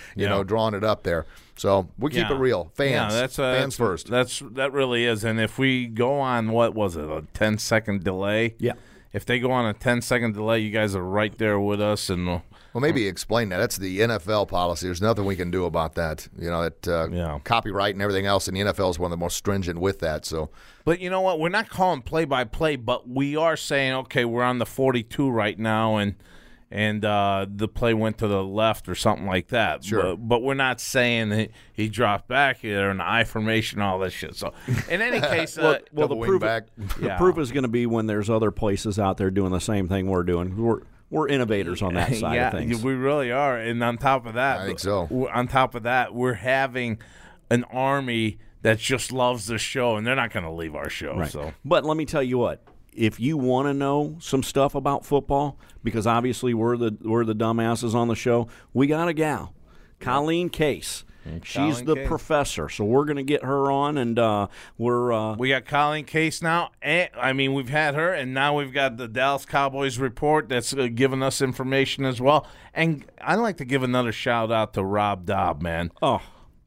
you Yeah. know, drawing it up there. So we keep Yeah. it real. Fans. Yeah, that's, uh, Fans that's, first. That's That really is. And if we go on, what was it, a ten-second delay? Yeah. If they go on a ten-second delay, you guys are right there with us. And uh, Well, maybe explain that. That's the N F L policy. There's nothing we can do about that. You know, it, uh, Yeah. copyright and everything else, and the N F L is one of the most stringent with that. So But you know what? We're not calling play-by-play, but we are saying, okay, we're on the forty-two right now, and and uh, the play went to the left or something like that. Sure. But, but we're not saying he, he dropped back or an I formation, all that shit. So in any case, uh, Well, well the double wing proof, back. the Yeah. proof is going to be when there's other places out there doing the same thing we're doing. We're we're innovators on that side yeah, of things. we really are. And on top of that, I think so. w- On top of that, we're having an army that just loves the show, and they're not going to leave our show. Right. So But let me tell you what. If you want to know some stuff about football, because obviously we're the we're the dumbasses on the show, we got a gal, Colleen Case. She's Colleen the Case. professor, so we're going to get her on, and uh, we're uh, we got Colleen Case now. And, I mean, we've had her, and now we've got the Dallas Cowboys report that's uh, giving us information as well. And I'd like to give another shout out to Rob Dobb, man. oh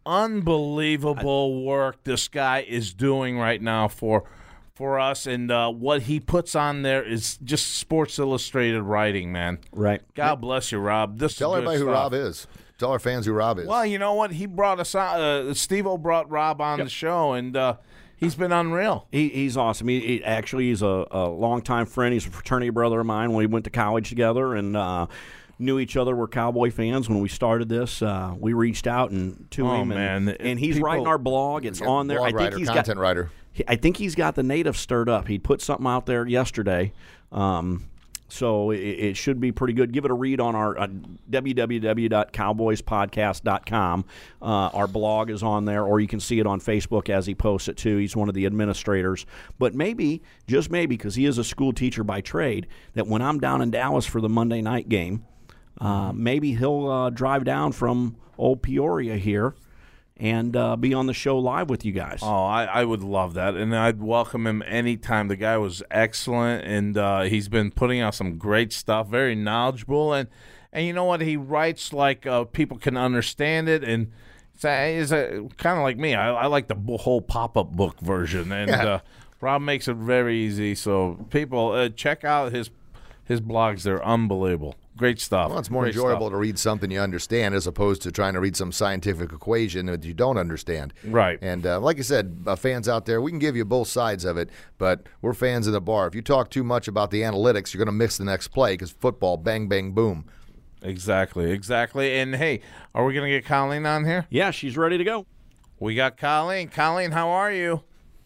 Unbelievable work this guy is doing right now for for us, and uh, what he puts on there is just Sports Illustrated writing, man. right. God bless you, Rob. This tell is good everybody who stuff. Rob is. Tell our fans who Rob is. Well, you know what? He brought us on. Uh, Steve-O brought Rob on the show, and uh, he's been unreal. He, he's awesome. He, he actually he's a, a longtime friend. He's a fraternity brother of mine. We went to college together and uh, knew each other. We're Cowboy fans when we started this. Uh, we reached out and to Oh, him, man. and, and he's People- writing our blog. It's on there. Blog I think writer, he's content got. writer. he- I think he's got the native stirred up. He put something out there yesterday. Um, So it, it should be pretty good. Give it a read on our uh, w w w dot cowboys podcast dot com. Uh, our blog is on there, or you can see it on Facebook as he posts it too. He's one of the administrators. But maybe, just maybe, because he is a school teacher by trade, that when I'm down in Dallas for the Monday night game, uh, maybe he'll uh, drive down from old Peoria here and uh, be on the show live with you guys. Oh, I, I would love that, and I'd welcome him anytime. The guy was excellent, and uh, he's been putting out some great stuff, very knowledgeable, and and you know what? He writes like uh, people can understand it, and it's, a, it's a, kind of like me. I, I like the bu- whole pop-up book version, and Yeah. uh, Rob makes it very easy. So people, uh, check out his his blogs. They're unbelievable. Great stuff. Well, it's more Great enjoyable stuff. to read something you understand as opposed to trying to read some scientific equation that you don't understand. Right. And uh, like I said, uh, fans out there, we can give you both sides of it, but we're fans of the bar. If you talk too much about the analytics, you're going to miss the next play because football, bang, bang, boom. Exactly, exactly. And hey, are we going to get Colleen on here? Yeah, she's ready to go. We got Colleen. Colleen, how are you?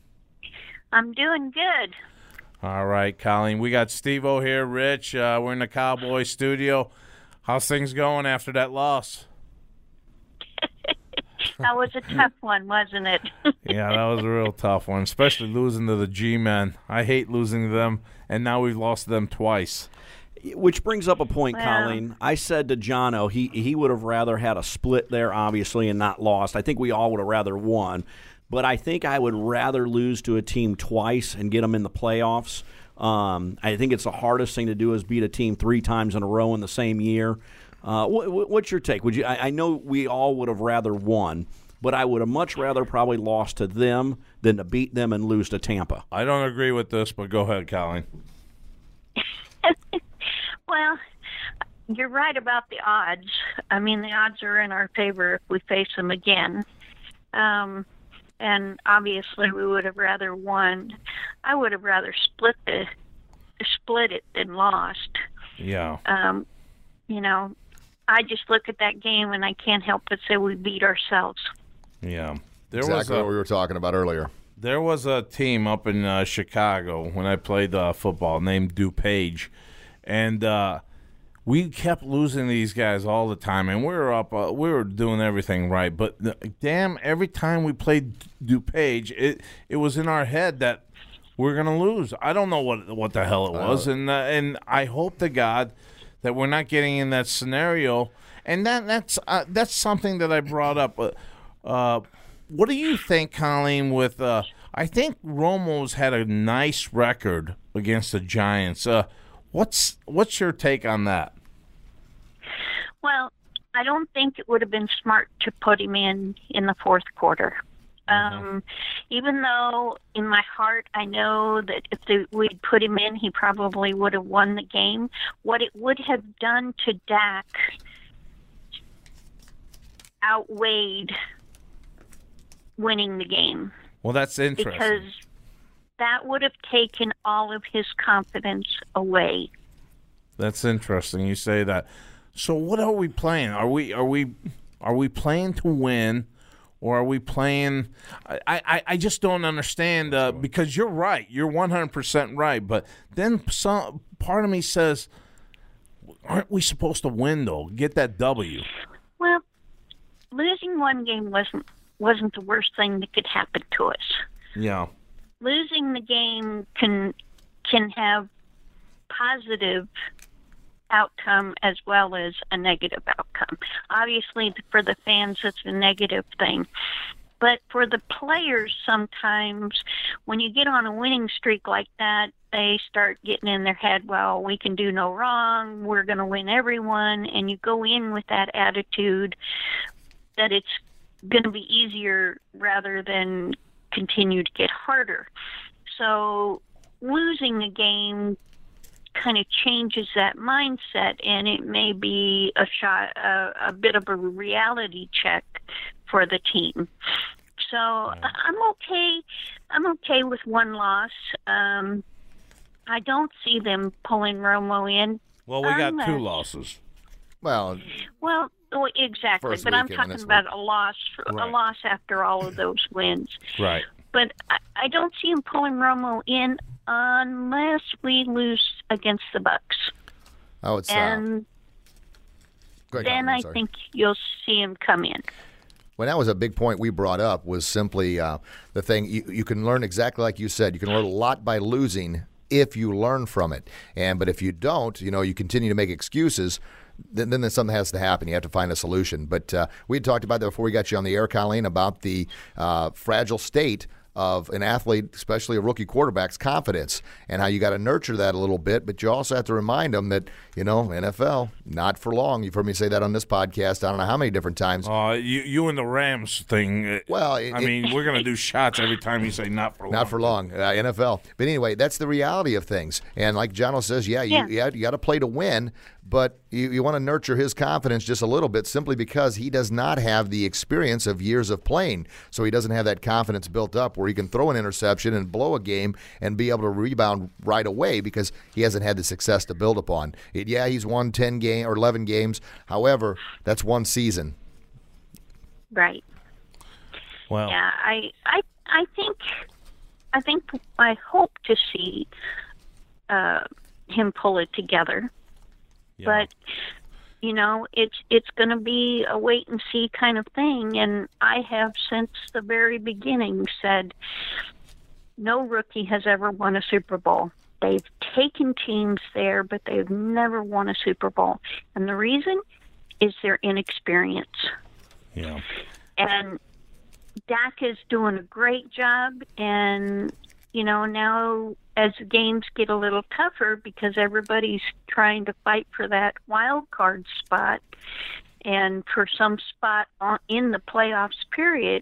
I'm doing good. All right, Colleen. We got Steve-O here, Rich. Uh, we're in the Cowboy studio. How's things going after that loss? That was a tough one, wasn't it? Yeah, that was a real tough one, especially losing to the G-Men. I hate losing to them, and now we've lost to them twice. Which brings up a point, Well- Colleen. I said to Jono, he he would have rather had a split there, obviously, and not lost. I think we all would have rather won. But I think I would rather lose to a team twice and get them in the playoffs. Um, I think it's the hardest thing to do is beat a team three times in a row in the same year. Uh, wh- wh- what's your take? Would you? I, I know we all would have rather won, but I would have much rather probably lost to them than to beat them and lose to Tampa. I don't agree with this, but go ahead, Colleen. Well, you're right about the odds. I mean, the odds are in our favor if we face them again. Um, and obviously, we would have rather won. I would have rather split the split it than lost. Yeah. Um, you know, I just look at that game and I can't help but say we beat ourselves. Yeah. There Exactly was a, what we were talking about earlier. There was a team up in uh, Chicago when I played uh, football named DuPage, and uh, we kept losing these guys all the time. And we were up, uh, we were doing everything right, but the, damn, every time we played DuPage, it it was in our head that we're gonna lose. I don't know what what the hell it was, and uh, and I hope to God that we're not getting in that scenario. And that that's uh, that's something that I brought up. Uh, uh, what do you think, Colleen, with uh, I think Romo's had a nice record against the Giants. Uh, what's what's your take on that? Well, I don't think it would have been smart to put him in in the fourth quarter. Um, even though in my heart I know that if the, we'd put him in, he probably would have won the game. What it would have done to Dak outweighed winning the game. Well, that's interesting. Because that would have taken all of his confidence away. That's interesting. You say that. So what are we playing? Are we are we are we playing to win, or are we playing? I I, I just don't understand uh, because you're right. You're one hundred percent right. But then some part of me says, aren't we supposed to win though? Get that W. Well, losing one game wasn't wasn't the worst thing that could happen to us. Yeah. Losing the game can can have positive outcome as well as a negative outcome. Obviously, for the fans, it's a negative thing. But for the players, sometimes when you get on a winning streak like that, they start getting in their head, well, we can do no wrong, we're going to win everyone, and you go in with that attitude that it's going to be easier rather than continue to get harder. So losing a game kind of changes that mindset, and it may be a shot, a, a bit of a reality check for the team. So I'm okay. I'm okay with one loss. Um, I don't see them pulling Romo in. Well, we got unless, two losses. Well, well, oh, exactly. First But I'm weekend, talking this about week. a loss, Right. a loss after all of those wins. Right. But I, I don't see him pulling Romo in unless we lose against the Bucks. oh, it's uh, And Greg then Hartman, I sorry. think you'll see him come in. Well, that was a big point we brought up, was simply uh, the thing, you, you can learn exactly like you said. You can learn a lot by losing if you learn from it. And But if you don't, you know, you continue to make excuses, then, then something has to happen. You have to find a solution. But uh, we had talked about that before we got you on the air, Colleen, about the uh, fragile state of an athlete, especially a rookie quarterback's confidence, and how you got to nurture that a little bit, but you also have to remind them that, you know, N F L, not for long. You've heard me say that on this podcast I don't know how many different times. Uh, you, you and the Rams thing. uh, Well, it- I mean, we're going to do shots every time you say not for long. Not for long, uh, N F L. But anyway, that's the reality of things. And like Jono says, yeah, you, Yeah. yeah, you got to play to win, but you, you want to nurture his confidence just a little bit simply because he does not have the experience of years of playing. So he doesn't have that confidence built up where he can throw an interception and blow a game and be able to rebound right away because he hasn't had the success to build upon. It, yeah, he's won ten game or eleven games. However, that's one season. Right. Well, Yeah, I, I, I think, I think, I hope to see uh, him pull it together. yeah. But you know, it's it's going to be a wait and see kind of thing. And I have since the very beginning said, no rookie has ever won a Super Bowl. They've taken teams there, but they've never won a Super Bowl, and the reason is their inexperience. yeah. And Dak is doing a great job, and you know, now as the games get a little tougher because everybody's trying to fight for that wild card spot and for some spot on, in the playoffs period,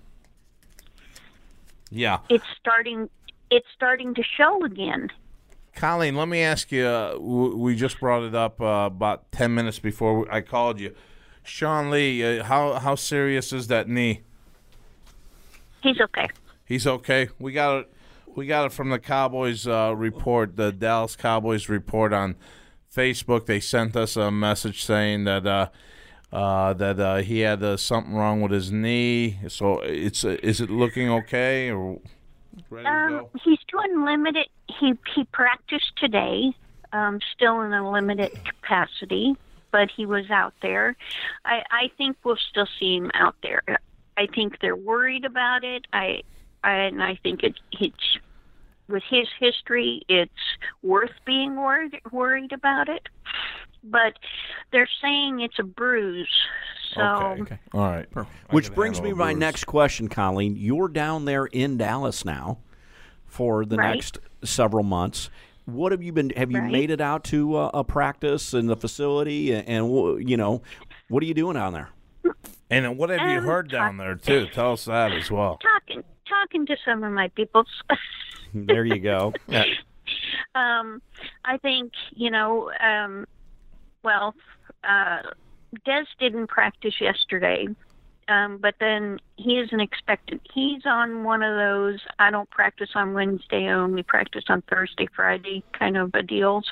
Yeah. it's starting it's starting to show again. Colleen, let me ask you, uh, w- we just brought it up uh, about ten minutes before I called you. Sean Lee, uh, how, how serious is that knee? He's okay. He's okay. We got it. We got it from the Cowboys uh, report, the Dallas Cowboys report on Facebook. They sent us a message saying that uh, uh, that uh, he had uh, something wrong with his knee. So it's uh, is it looking okay or ready to Um, go? he's doing limited. He he practiced today, um, still in a limited capacity, but he was out there. I I think we'll still see him out there. I think they're worried about it. I, I and I think it it's with his history, it's worth being worried worried about it. But they're saying it's a bruise. So Okay. okay. All right. I Which can brings me handle to a my bruise. next question, Colleen. You're down there in Dallas now for the Right. next several months. What have you been? Have you Right. made it out to uh, a practice in the facility? And, and you know, What are you doing down there? And what have you Um, heard down there, too? Tell us that as well. Talking, talking to some of my peoples. There you go. Yeah. um, I think, you know, um, well, uh, Des didn't practice yesterday, um, but then he isn't expected. He's on one of those, I don't practice on Wednesday, I only practice on Thursday, Friday kind of a deals.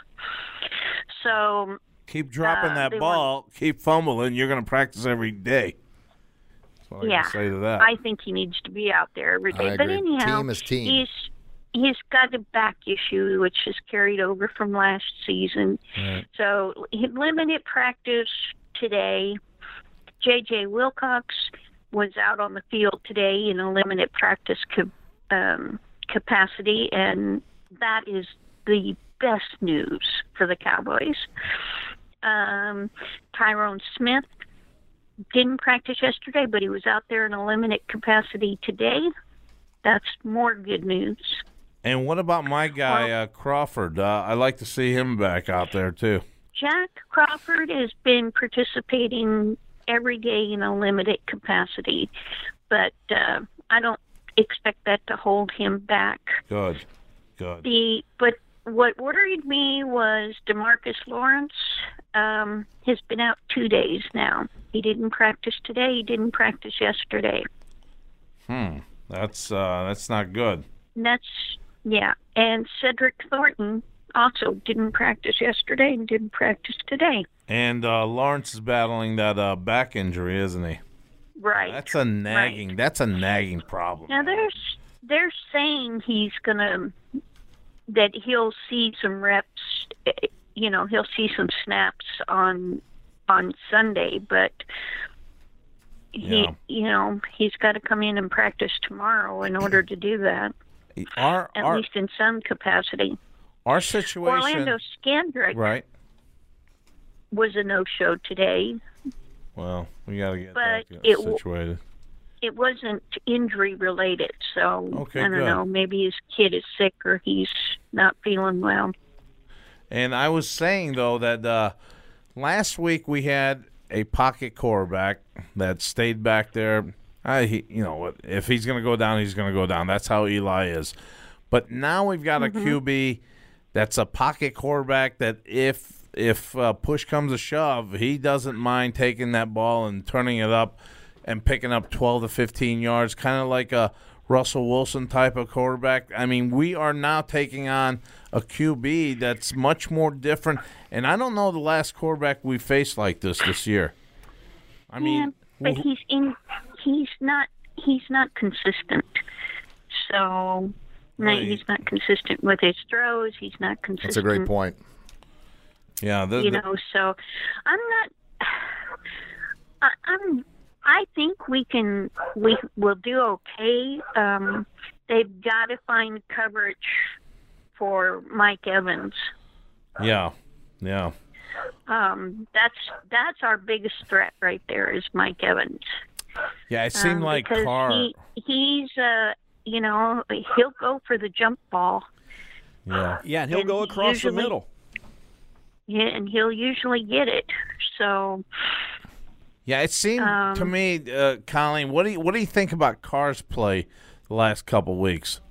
So Keep dropping Uh, that they ball. Keep fumbling. You're going to practice every day. That's what I yeah, can say to that. I think he needs to be out there every day. I But agree. anyhow, Team is team. he's he's got a back issue which is carried over from last season. Right. So he limited practice today. J J Wilcox was out on the field today in a limited practice co- um, capacity, and that is the best news for the Cowboys. Um, Tyrone Smith didn't practice yesterday, but he was out there in a limited capacity today. That's more good news. And what about my guy, uh, Crawford? Uh, I'd like to see him back out there, too. Jack Crawford has been participating every day in a limited capacity, but uh, I don't expect that to hold him back. Good. Good. The but what worried me was DeMarcus Lawrence um, has been out two days now. He didn't practice today. He didn't practice yesterday. Hmm. That's uh, that's not good. And that's yeah. And Cedric Thornton also didn't practice yesterday and didn't practice today. And uh, Lawrence is battling that uh, back injury, isn't he? Right. That's a nagging. Right. That's a nagging problem. Now they're they're saying he's gonna that he'll see some reps. You know, he'll see some snaps on on Sunday, but he, Yeah. you know, he's got to come in and practice tomorrow in order to do that. Our At our, least in some capacity. our situation. Orlando Scandrick Right. was a no-show today. Well, we got to get But that it w- situated. It wasn't injury related, so Okay, I don't good. know. Maybe his kid is sick or he's not feeling well. And I was saying, though, that uh, last week we had a pocket quarterback that stayed back there. I, he, you know, what, if he's going to go down, he's going to go down. That's how Eli is. But now we've got Mm-hmm. a Q B that's a pocket quarterback that if if uh, push comes to shove, he doesn't mind taking that ball and turning it up and picking up twelve to fifteen yards, kind of like a Russell Wilson type of quarterback. I mean, we are now taking on a Q B that's much more different. And I don't know the last quarterback we faced like this this year. I Yeah, mean, but wh- he's in. He's not. He's not consistent. So, no, Right. he's not consistent with his throws. He's not consistent. That's a great point. yeah, the, You the- know, so I'm not. I, I'm. I think we can. We will do okay. Um, they've got to find coverage for Mike Evans. yeah, yeah. Um, that's that's our biggest threat right there is Mike Evans. Yeah, it seemed Um, like because Carr. He, he's, uh, you know, he'll go for the jump ball, yeah, Yeah, and he'll And go across usually- the middle. yeah, and he'll usually get it. So, yeah. It seemed Um, to me, uh, Colleen. What do you what do you think about Carr's play the last couple weeks?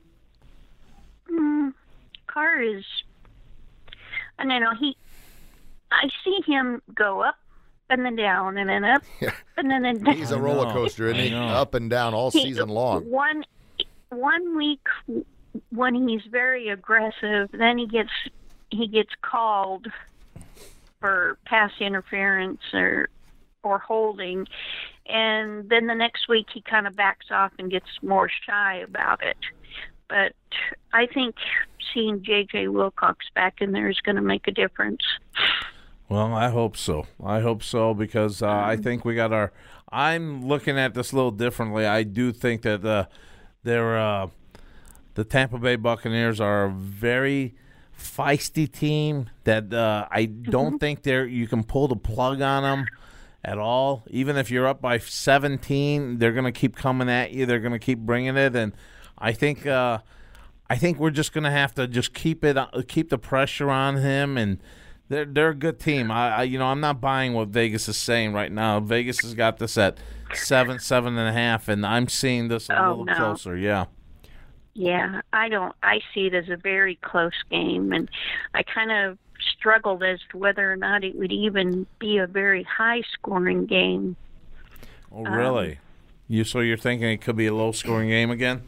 mm, Carr is, I don't know, he, I see him go up and then down and then up Yeah. and then, then He's a I roller know. coaster, isn't I he? know. Up and down all He- season long. One one week when he's very aggressive, then he gets he gets called for pass interference or or holding, and then the next week he kind of backs off and gets more shy about it. But I think seeing J J Wilcox back in there is going to make a difference. Well, I hope so. I hope so because uh, I think we got our. I'm looking at this a little differently. I do think that uh, they're uh, the Tampa Bay Buccaneers are a very feisty team that uh, I don't think they're. You can pull the plug on them at all. Even if you're up by seventeen, they're going to keep coming at you. They're going to keep bringing it, and I think. Uh, I think we're just going to have to just keep it, keep the pressure on him, and They're they're a good team. I, I you know I'm not buying what Vegas is saying right now. Vegas has got this at seven, seven and a half, and I'm seeing this a Oh, little no. closer. Yeah. Yeah, I don't. I see it as a very close game, and I kind of struggled as to whether or not it would even be a very high-scoring game. Oh, really? Um, you so you're thinking it could be a low-scoring game again?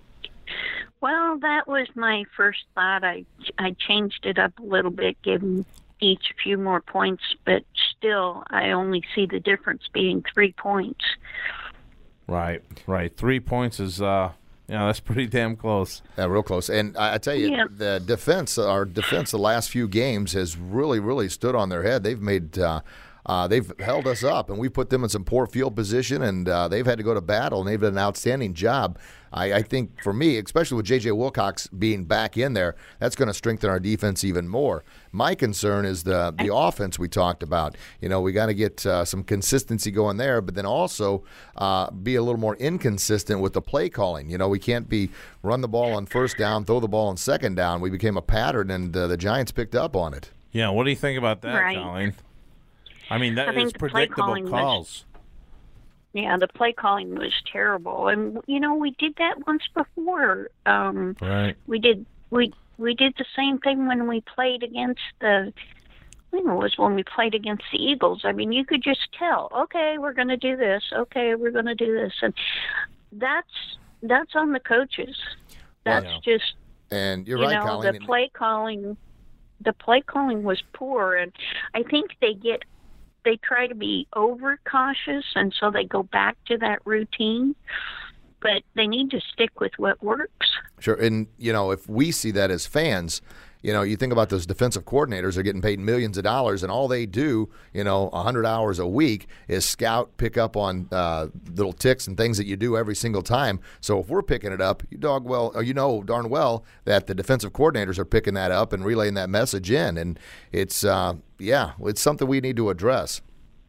Well, that was my first thought. I I changed it up a little bit, giving each a few more points, but still, I only see the difference being three points. Right, right. Three points is, uh, yeah, that's pretty damn close. Yeah, real close. And I, I tell you, Yeah. the defense, our defense, the last few games has really, really stood on their head. They've made. Uh, Uh, they've held us up, and we put them in some poor field position, and uh, they've had to go to battle, and they've done an outstanding job. I, I think for me, especially with J J. Wilcox being back in there, that's going to strengthen our defense even more. My concern is the the offense we talked about. You know, we got to get uh, some consistency going there, but then also uh, be a little more inconsistent with the play calling. You know, we can't be run the ball on first down, throw the ball on second down. We became a pattern, and uh, the Giants picked up on it. Yeah, what do you think about that, Right. Colleen? I mean, that I think is the play predictable calling was- calls. Yeah, the play calling was terrible, and you know we did that once before. Um, Right. We did we we did the same thing when we played against the. I think it was when we played against the Eagles. I mean, you could just tell. Okay, we're going to do this. Okay, we're going to do this, and that's that's on the coaches. That's Yeah. just And you're you right, know Colleen. the play calling. The play calling was poor, and I think they get. They try to be overcautious, and so they go back to that routine. But they need to stick with what works. Sure, and you know, if we see that as fans, you know, you think about those defensive coordinators are getting paid millions of dollars, and all they do, you know, one hundred hours a week is scout, pick up on uh, little ticks and things that you do every single time. So if we're picking it up, you dog well, or you know darn well that the defensive coordinators are picking that up and relaying that message in, and it's uh, yeah, it's something we need to address.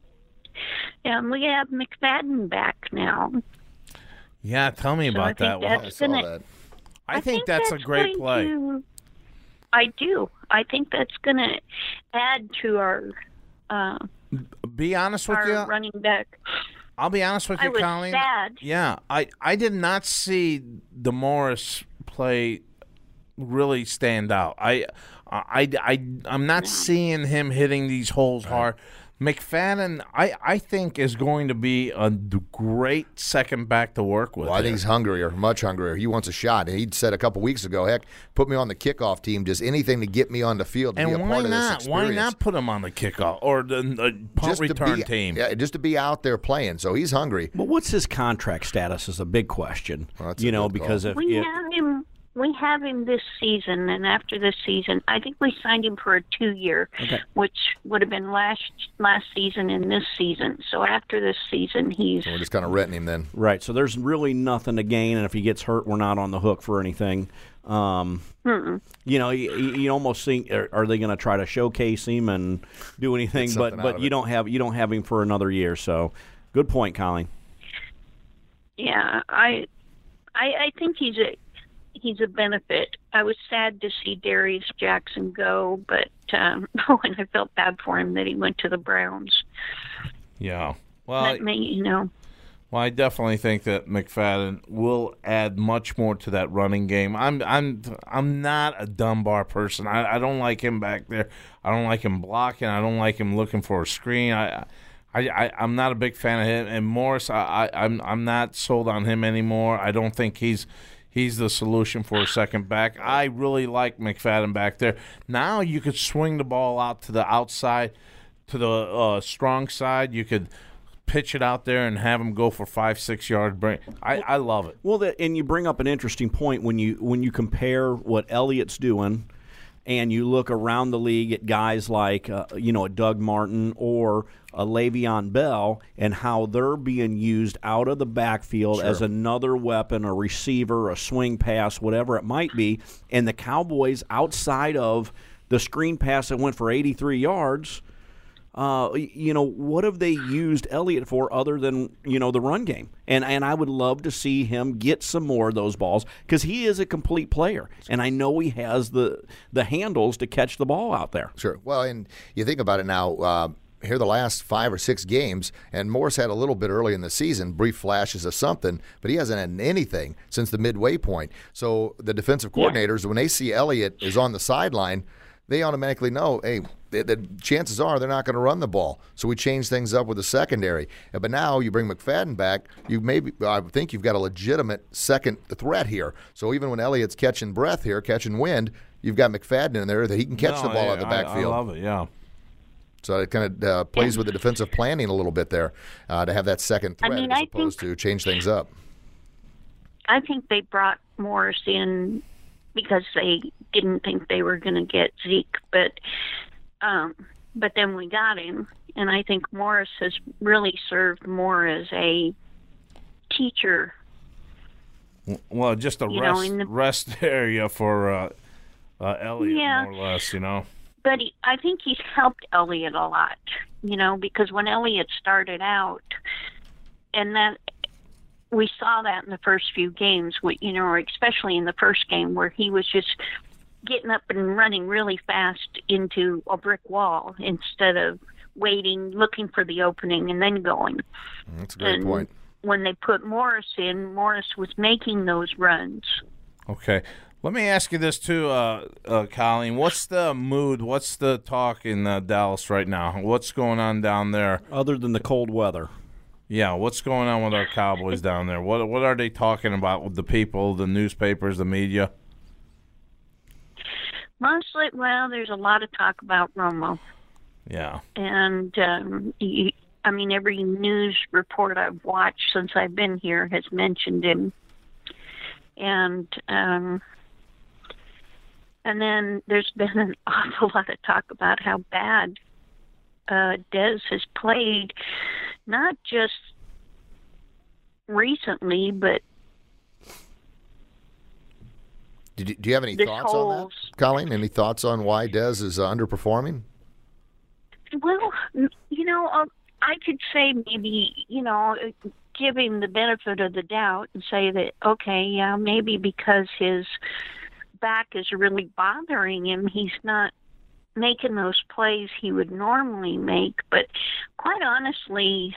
And we have McFadden back now. Yeah, tell me So about I think that. that's Well, I saw gonna- that. I, think, that's, a great going play. to- I do. I think that's going to add to our uh, Be honest with our you. running back. I'll be honest with I you, was Colleen. sad. Yeah, I, I did not see DeMorris play really stand out. I I, I, I'm not seeing him hitting these holes hard. McFadden, I, I think, is going to be a d- great second back to work with. Well, I there. think he's hungrier, much hungrier. He wants a shot. And he said a couple weeks ago, heck, put me on the kickoff team, just anything to get me on the field to and be a why part of this not? experience. Why not put him on the kickoff or the, the punt Just to return be, team? Yeah, just to be out there playing. So he's hungry. But what's his contract status is a big question. Well, that's a you know, good call. because if, We if have him. We have him this season, and after this season, I think we signed him for a two-year, Okay. which would have been last last season and this season. So after this season, he's So we're just kind of renting him then. right, so there's really nothing to gain, and if he gets hurt, we're not on the hook for anything. Um, you know, you, you almost think, are, are they going to try to showcase him and do anything? Get But something out but of you it. don't have you don't have him for another year. So, good point, Colleen. yeah. I I, I think he's a he's a benefit. I was sad to see Darius Jackson go, but um, and I felt bad for him that he went to the Browns. Yeah. Well, that may, you know. Well, I definitely think that McFadden will add much more to that running game. I'm I'm I'm not a Dunbar person. I, I don't like him back there. I don't like him blocking. I don't like him looking for a screen. I I, I I'm not a big fan of him. And Morris, I, I I'm I'm not sold on him anymore. I don't think he's he's the solution for a second back. I really like McFadden back there. Now you could swing the ball out to the outside, to the uh, strong side. You could pitch it out there and have him go for five, six yards. Bring, I, I love it. Well, that, and you bring up an interesting point when you when you compare what Elliott's doing, and you look around the league at guys like uh, you know a Doug Martin or a Le'Veon Bell, and how they're being used out of the backfield Sure. as another weapon, a receiver, a swing pass, whatever it might be. And the Cowboys, outside of the screen pass that went for eighty-three yards, Uh, you know, what have they used Elliott for other than, you know, the run game? And and I would love to see him get some more of those balls because he is a complete player. And I know he has the the handles to catch the ball out there. Sure. Well, and you think about it now, uh, here the last five or six games, and Morris had a little bit early in the season, brief flashes of something, but he hasn't had anything since the midway point. So the defensive coordinators, yeah. when they see Elliott is on the sideline, they automatically know, hey, the, the chances are they're not going to run the ball. So we change things up with the secondary. But now you bring McFadden back, you maybe I think you've got a legitimate second threat here. So even when Elliott's catching breath here, catching wind, you've got McFadden in there that he can catch no, the ball yeah, out of the backfield. I, I love it, yeah. So it kind of uh, plays with the defensive planning a little bit there uh, to have that second threat I mean, as I opposed think, to change things up. I think they brought Morris in because they didn't think they were going to get Zeke, but um, but then we got him, and I think Morris has really served more as a teacher. Well, just a you rest know, the, rest area for uh, uh, Elliott, yeah, more or less, you know. But he, I think he's helped Elliott a lot, you know, because when Elliott started out, and that we saw that in the first few games, you know, or especially in the first game where he was just getting up and running really fast into a brick wall instead of waiting, looking for the opening, and then going. That's a great and point. When they put Morris in, Morris was making those runs. Okay. Let me ask you this, too, uh, uh, Colleen. What's the mood, what's the talk in uh, Dallas right now? What's going on down there? Other than the cold weather. Yeah, what's going on with our Cowboys down there? What what are they talking about with the people, the newspapers, the media? Mostly, well, there's a lot of talk about Romo. Yeah. And, um, you, I mean, every news report I've watched since I've been here has mentioned him. And um, and then there's been an awful lot of talk about how bad uh, Dez has played, not just recently, but Did you, do you have any this thoughts whole, on that, Colleen? Any thoughts on why Dez is uh, underperforming? Well, you know, uh, I could say maybe, you know, give him the benefit of the doubt and say that, okay, yeah, maybe because his back is really bothering him, he's not making those plays he would normally make. But quite honestly,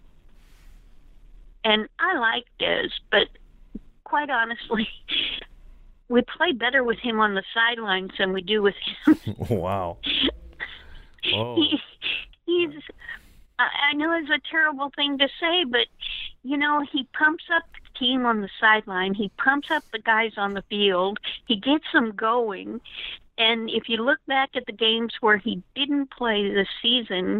and I like Dez, but quite honestly, we play better with him on the sidelines than we do with him. Wow. Oh. He, he's, I know it's a terrible thing to say, but, you know, he pumps up the team on the sideline. He pumps up the guys on the field. He gets them going. And if you look back at the games where he didn't play this season,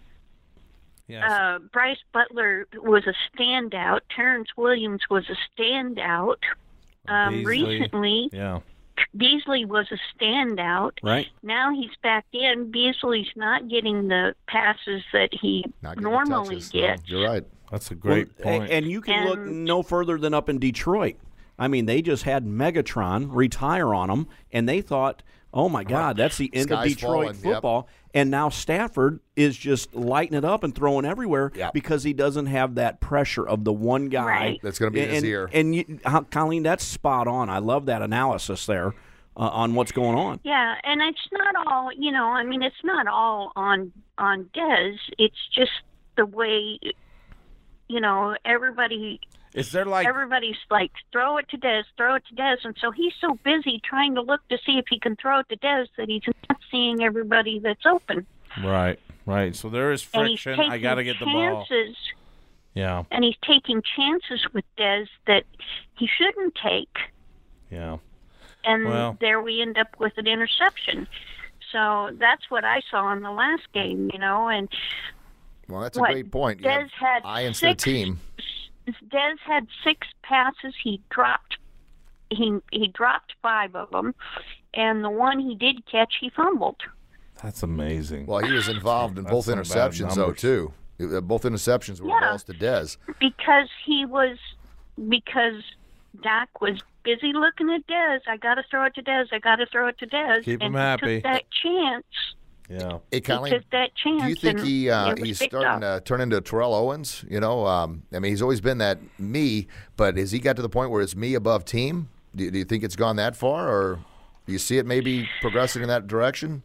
yes. uh, Bryce Butler was a standout. Terrence Williams was a standout. Um, recently, yeah. Beasley was a standout. Right. Now he's back in. Beasley's not getting the passes that he normally touches, gets. No, you're right. That's a great well, point. And you can and, look no further than up in Detroit. I mean, they just had Megatron retire on them, and they thought, oh, my God, that's the end Sky's of Detroit falling, football. Yep. And now Stafford is just lighting it up and throwing everywhere yep. because he doesn't have that pressure of the one guy. Right. That's going to be in and, his ear. And, you, Colleen, that's spot on. I love that analysis there uh, on what's going on. Yeah, and it's not all, you know, I mean, it's not all on, on Dez. It's just the way, you know, everybody... Is there like everybody's like, throw it to Dez, throw it to Dez, and so he's so busy trying to look to see if he can throw it to Dez that he's not seeing everybody that's open. right, right? So there is friction. I got to get the ball. Yeah, and he's taking chances with Dez that he shouldn't take. Yeah, and well, there we end up with an interception. So that's what I saw in the last game, you know. And well, that's a what, great point. Dez had eye into six, the team. Dez had six passes. He dropped. He he dropped five of them, and the one he did catch, he fumbled. That's amazing. Well, he was involved in both interceptions, though, too. Both interceptions were yeah, balls to Dez. Because he was, because Dak was busy looking at Dez. I got to throw it to Dez. I got to throw it to Dez. Keep and him happy. He took that chance. Yeah. Hey, Colleen, he took that chance. do you think and he uh, it was he's picked starting up. to turn into Terrell Owens? You know, um, I mean, he's always been that me, but has he got to the point where it's me above team? Do, do you think it's gone that far, or do you see it maybe progressing in that direction?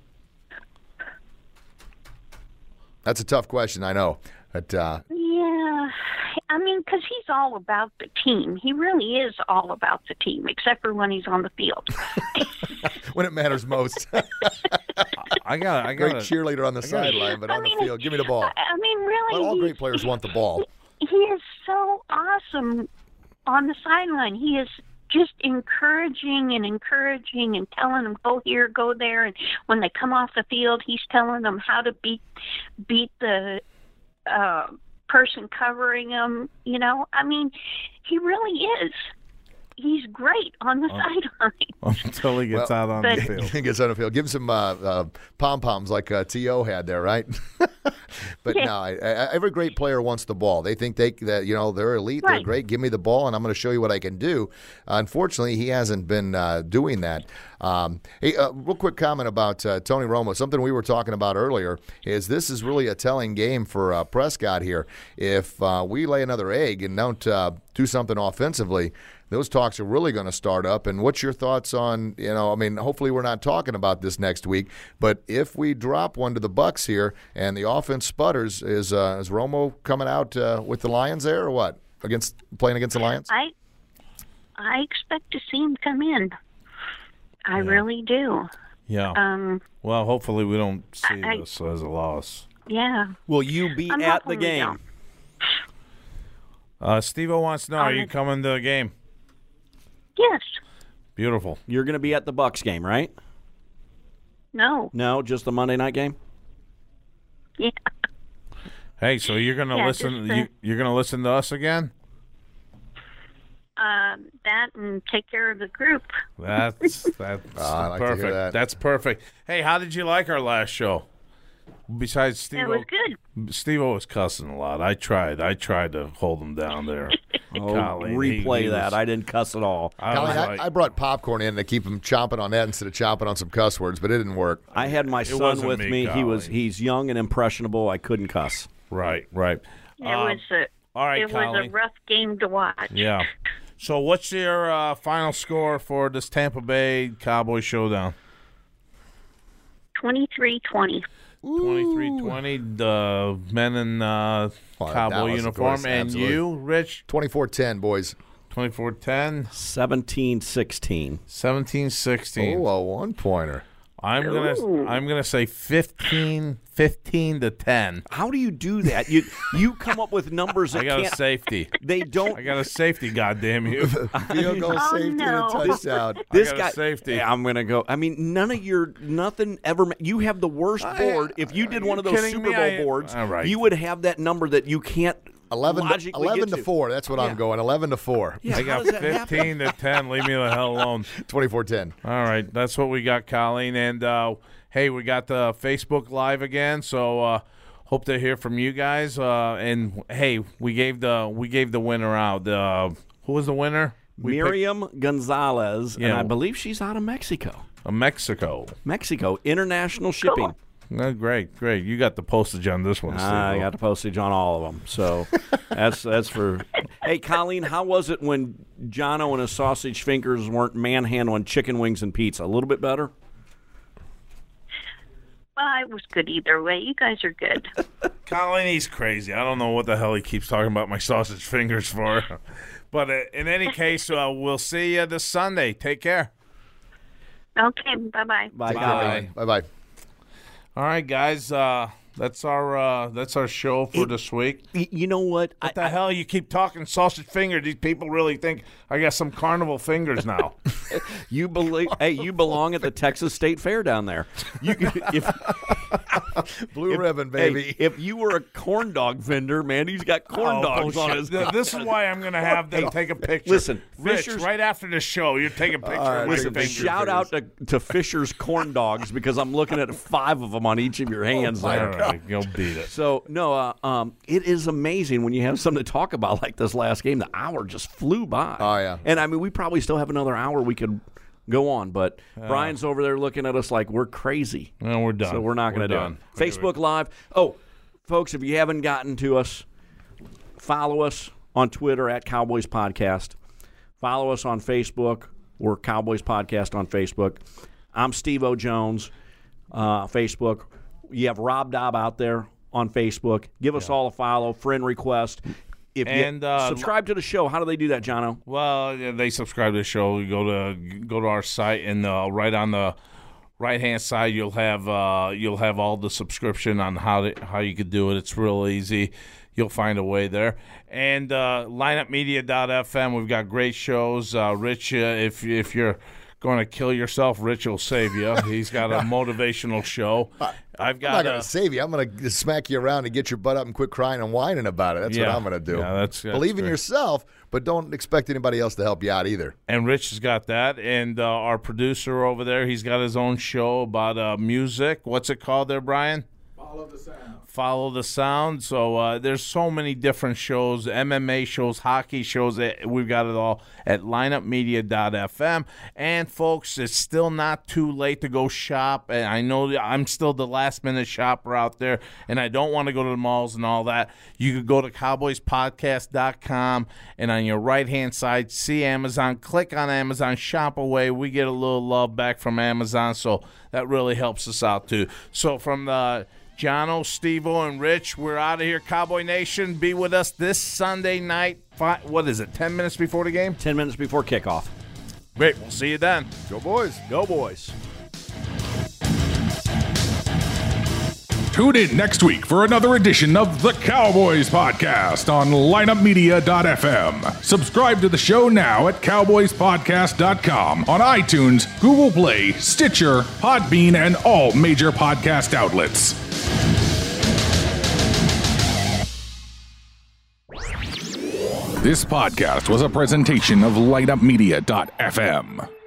That's a tough question, I know. But uh, Yeah, I mean, because he's all about the team. He really is all about the team, except for when he's on the field. when it matters most, I got. I got. great cheerleader on the sideline, but I on mean, the field, give me the ball. I, I mean, really, Well, all he- great players want the ball. he is so awesome on the sideline. He is just encouraging and encouraging and telling them go here, go there, and when they come off the field, he's telling them how to beat beat the uh, person covering them. You know, I mean, he really is. He's great on the sideline. Until he gets Well, out on but- the field. He gets on the field. Give him some uh, uh, pom poms like uh, T O had there, right? But Yeah. no, I, I, every great player wants the ball. They think they that you know they're elite, they're Right. great. Give me the ball, and I'm going to show you what I can do. Uh, unfortunately, he hasn't been uh, doing that. Um, hey, uh, real quick comment about uh, Tony Romo. Something we were talking about earlier is this is really a telling game for uh, Prescott here. If uh, we lay another egg and don't uh, do something offensively, those talks are really going to start up. And what's your thoughts on, you know, I mean, hopefully we're not talking about this next week, but if we drop one to the Bucks here and the offense sputters, is uh, is Romo coming out uh, with the Lions there or what? Against playing against the Lions? I I expect to see him come in. I really do. Yeah. Um, Well, hopefully we don't see I- this as a loss. yeah. Will you be I'm at hoping the we game? don't. Uh, Steve-O wants to know, are you Um, coming to the game? Yes. Beautiful. You're going to be at the Bucks game, right? No. No, just the Monday night game. Yeah. Hey, so you're gonna Yeah, listen? just, uh, you, you're gonna listen to us again? Um, that and take care of the group. That's that's Ah, I like to hear perfect. that. That's perfect. Hey, how did you like our last show? Besides Steve, It was good. Steve was cussing a lot. I tried. I tried to hold him down there. Oh, Colleen, he- replay he that. was- I didn't cuss at all. I Colleen, was I, like, I brought popcorn in to keep him chomping on that instead of chomping on some cuss words, but it didn't work. I had my son wasn't with me, me. He was Colleen. he's young and impressionable. I couldn't cuss. right, right. It Um, was a all right, it was a Colleen. rough game to watch. Yeah. So, what's your uh, final score for this Tampa Bay Cowboy showdown? twenty-three twenty. twenty-three twenty, the men in uh, Oh, Cowboy Dallas, of uniform. course, And absolutely. you, Rich? twenty-four ten, boys. twenty-four ten, seventeen sixteen. seventeen sixteen. Oh, a one-pointer. I'm gonna Ooh. I'm gonna say fifteen, fifteen to ten. How do you do that? You you come up with numbers that I got a can't. safety. They don't. I got a safety. Goddamn you! Field goal Oh, safety no. and a touchdown. This got a guy. safety. Yeah, I'm gonna go. I mean, none of your nothing ever. ma- You have the worst I- board. If you did are one you of those kidding Super me? Bowl I- boards, all right. you would have that number that you can't. eleven to, logically eleven get to four. That's what Yeah. I'm going. eleven to four. Yeah, I how got does that happen? fifteen to ten. Leave me the hell alone. twenty-four ten. All right, that's what we got, Colleen. And uh, hey, we got the Facebook Live again, so uh, hope to hear from you guys. Uh, and hey, we gave the we gave the winner out. Uh, who was the winner? We picked- Miriam Gonzalez, and Yeah. I believe she's out of Mexico. uh, Mexico. Mexico international shipping. Oh, great, great. You got the postage on this one, Steve. I got the postage on all of them, so that's that's for. Hey, Colleen, how was it when Jono and his sausage fingers weren't manhandling chicken wings and pizza? A little bit better. Well, it was good either way. You guys are good. Colleen, he's crazy. I don't know what the hell he keeps talking about my sausage fingers for. But uh, in any case, uh, we'll see you this Sunday. Take care. Okay, bye-bye. Bye, Bye. Bye-bye. All right, guys. Uh, that's our uh, that's our show for this week. Y- You know what? I, What the hell? You keep talking sausage finger. These people really think I got some carnival fingers now. you believe? Hey, you belong at the Texas State Fair down there. You, if, Blue if- ribbon, hey, baby. if you were a corn dog vendor, man, he's got corn Oh, dogs on bullshit. his. Th- This is why I'm going to have them take a picture. listen, Rich, Fisher's- right after the show, you're taking a picture right, of my take a fingers. picture. Shout out to, to Fisher's corn dogs because I'm looking at five of them on each of your hands All there. right, go beat it. So no, uh, um, it is amazing when you have something to talk about like this last game. The hour just flew by. Oh, yeah. and I mean we probably still have another hour we could go on. But Uh, Brian's over there looking at us like we're crazy. No, we're done. So we're not going to do done. it. Facebook Live. Oh, folks, if you haven't gotten to us, follow us on Twitter at Cowboys Podcast. Follow us on Facebook. We're Cowboys Podcast on Facebook. I'm Steve-O Jones, uh, Facebook. You have Rob Dobb out there on Facebook. Give us all a follow, friend request. If And, you uh, subscribe to the show, how do they do that, Jono? Well, yeah, they subscribe to the show. You go to go to our site, and uh, right on the right hand side, you'll have uh, you'll have all the subscription on how to, how you could do it. It's real easy. You'll find a way there. And uh, line up media dot f m. We've got great shows. Uh, Rich, uh, if if you're going to kill yourself, Rich will save you. He's got a motivational show. I've got. I'm not going uh, to save you. I'm going to smack you around and get your butt up and quit crying and whining about it. That's Yeah. what I'm going to do. Yeah, that's- that's Believe in great. yourself, but don't expect anybody else to help you out either. And Rich has got that. And uh, our producer over there, he's got his own show about uh, music. What's it called there, Brian? Follow the sound. Follow the Sound. So uh, there's so many different shows, M M A shows, hockey shows. eh, We've got it all at line up media dot f m. And, folks, it's still not too late to go shop. And I know that I'm still the last-minute shopper out there, and I don't want to go to the malls and all that. You could go to cowboys podcast dot com, and on your right-hand side, see Amazon. Click on Amazon, shop away. We get a little love back from Amazon, so that really helps us out, too. So from the Jono, Steve-O, and Rich, we're out of here. Cowboy Nation, be with us this Sunday night. Five, what is it, ten minutes before the game? Ten minutes before kickoff. Great, we'll see you then. Go, boys. Go, boys. Tune in next week for another edition of the Cowboys Podcast on line up media dot f m. Subscribe to the show now at cowboys podcast dot com on iTunes, Google Play, Stitcher, Podbean, and all major podcast outlets. This podcast was a presentation of light up media dot f m.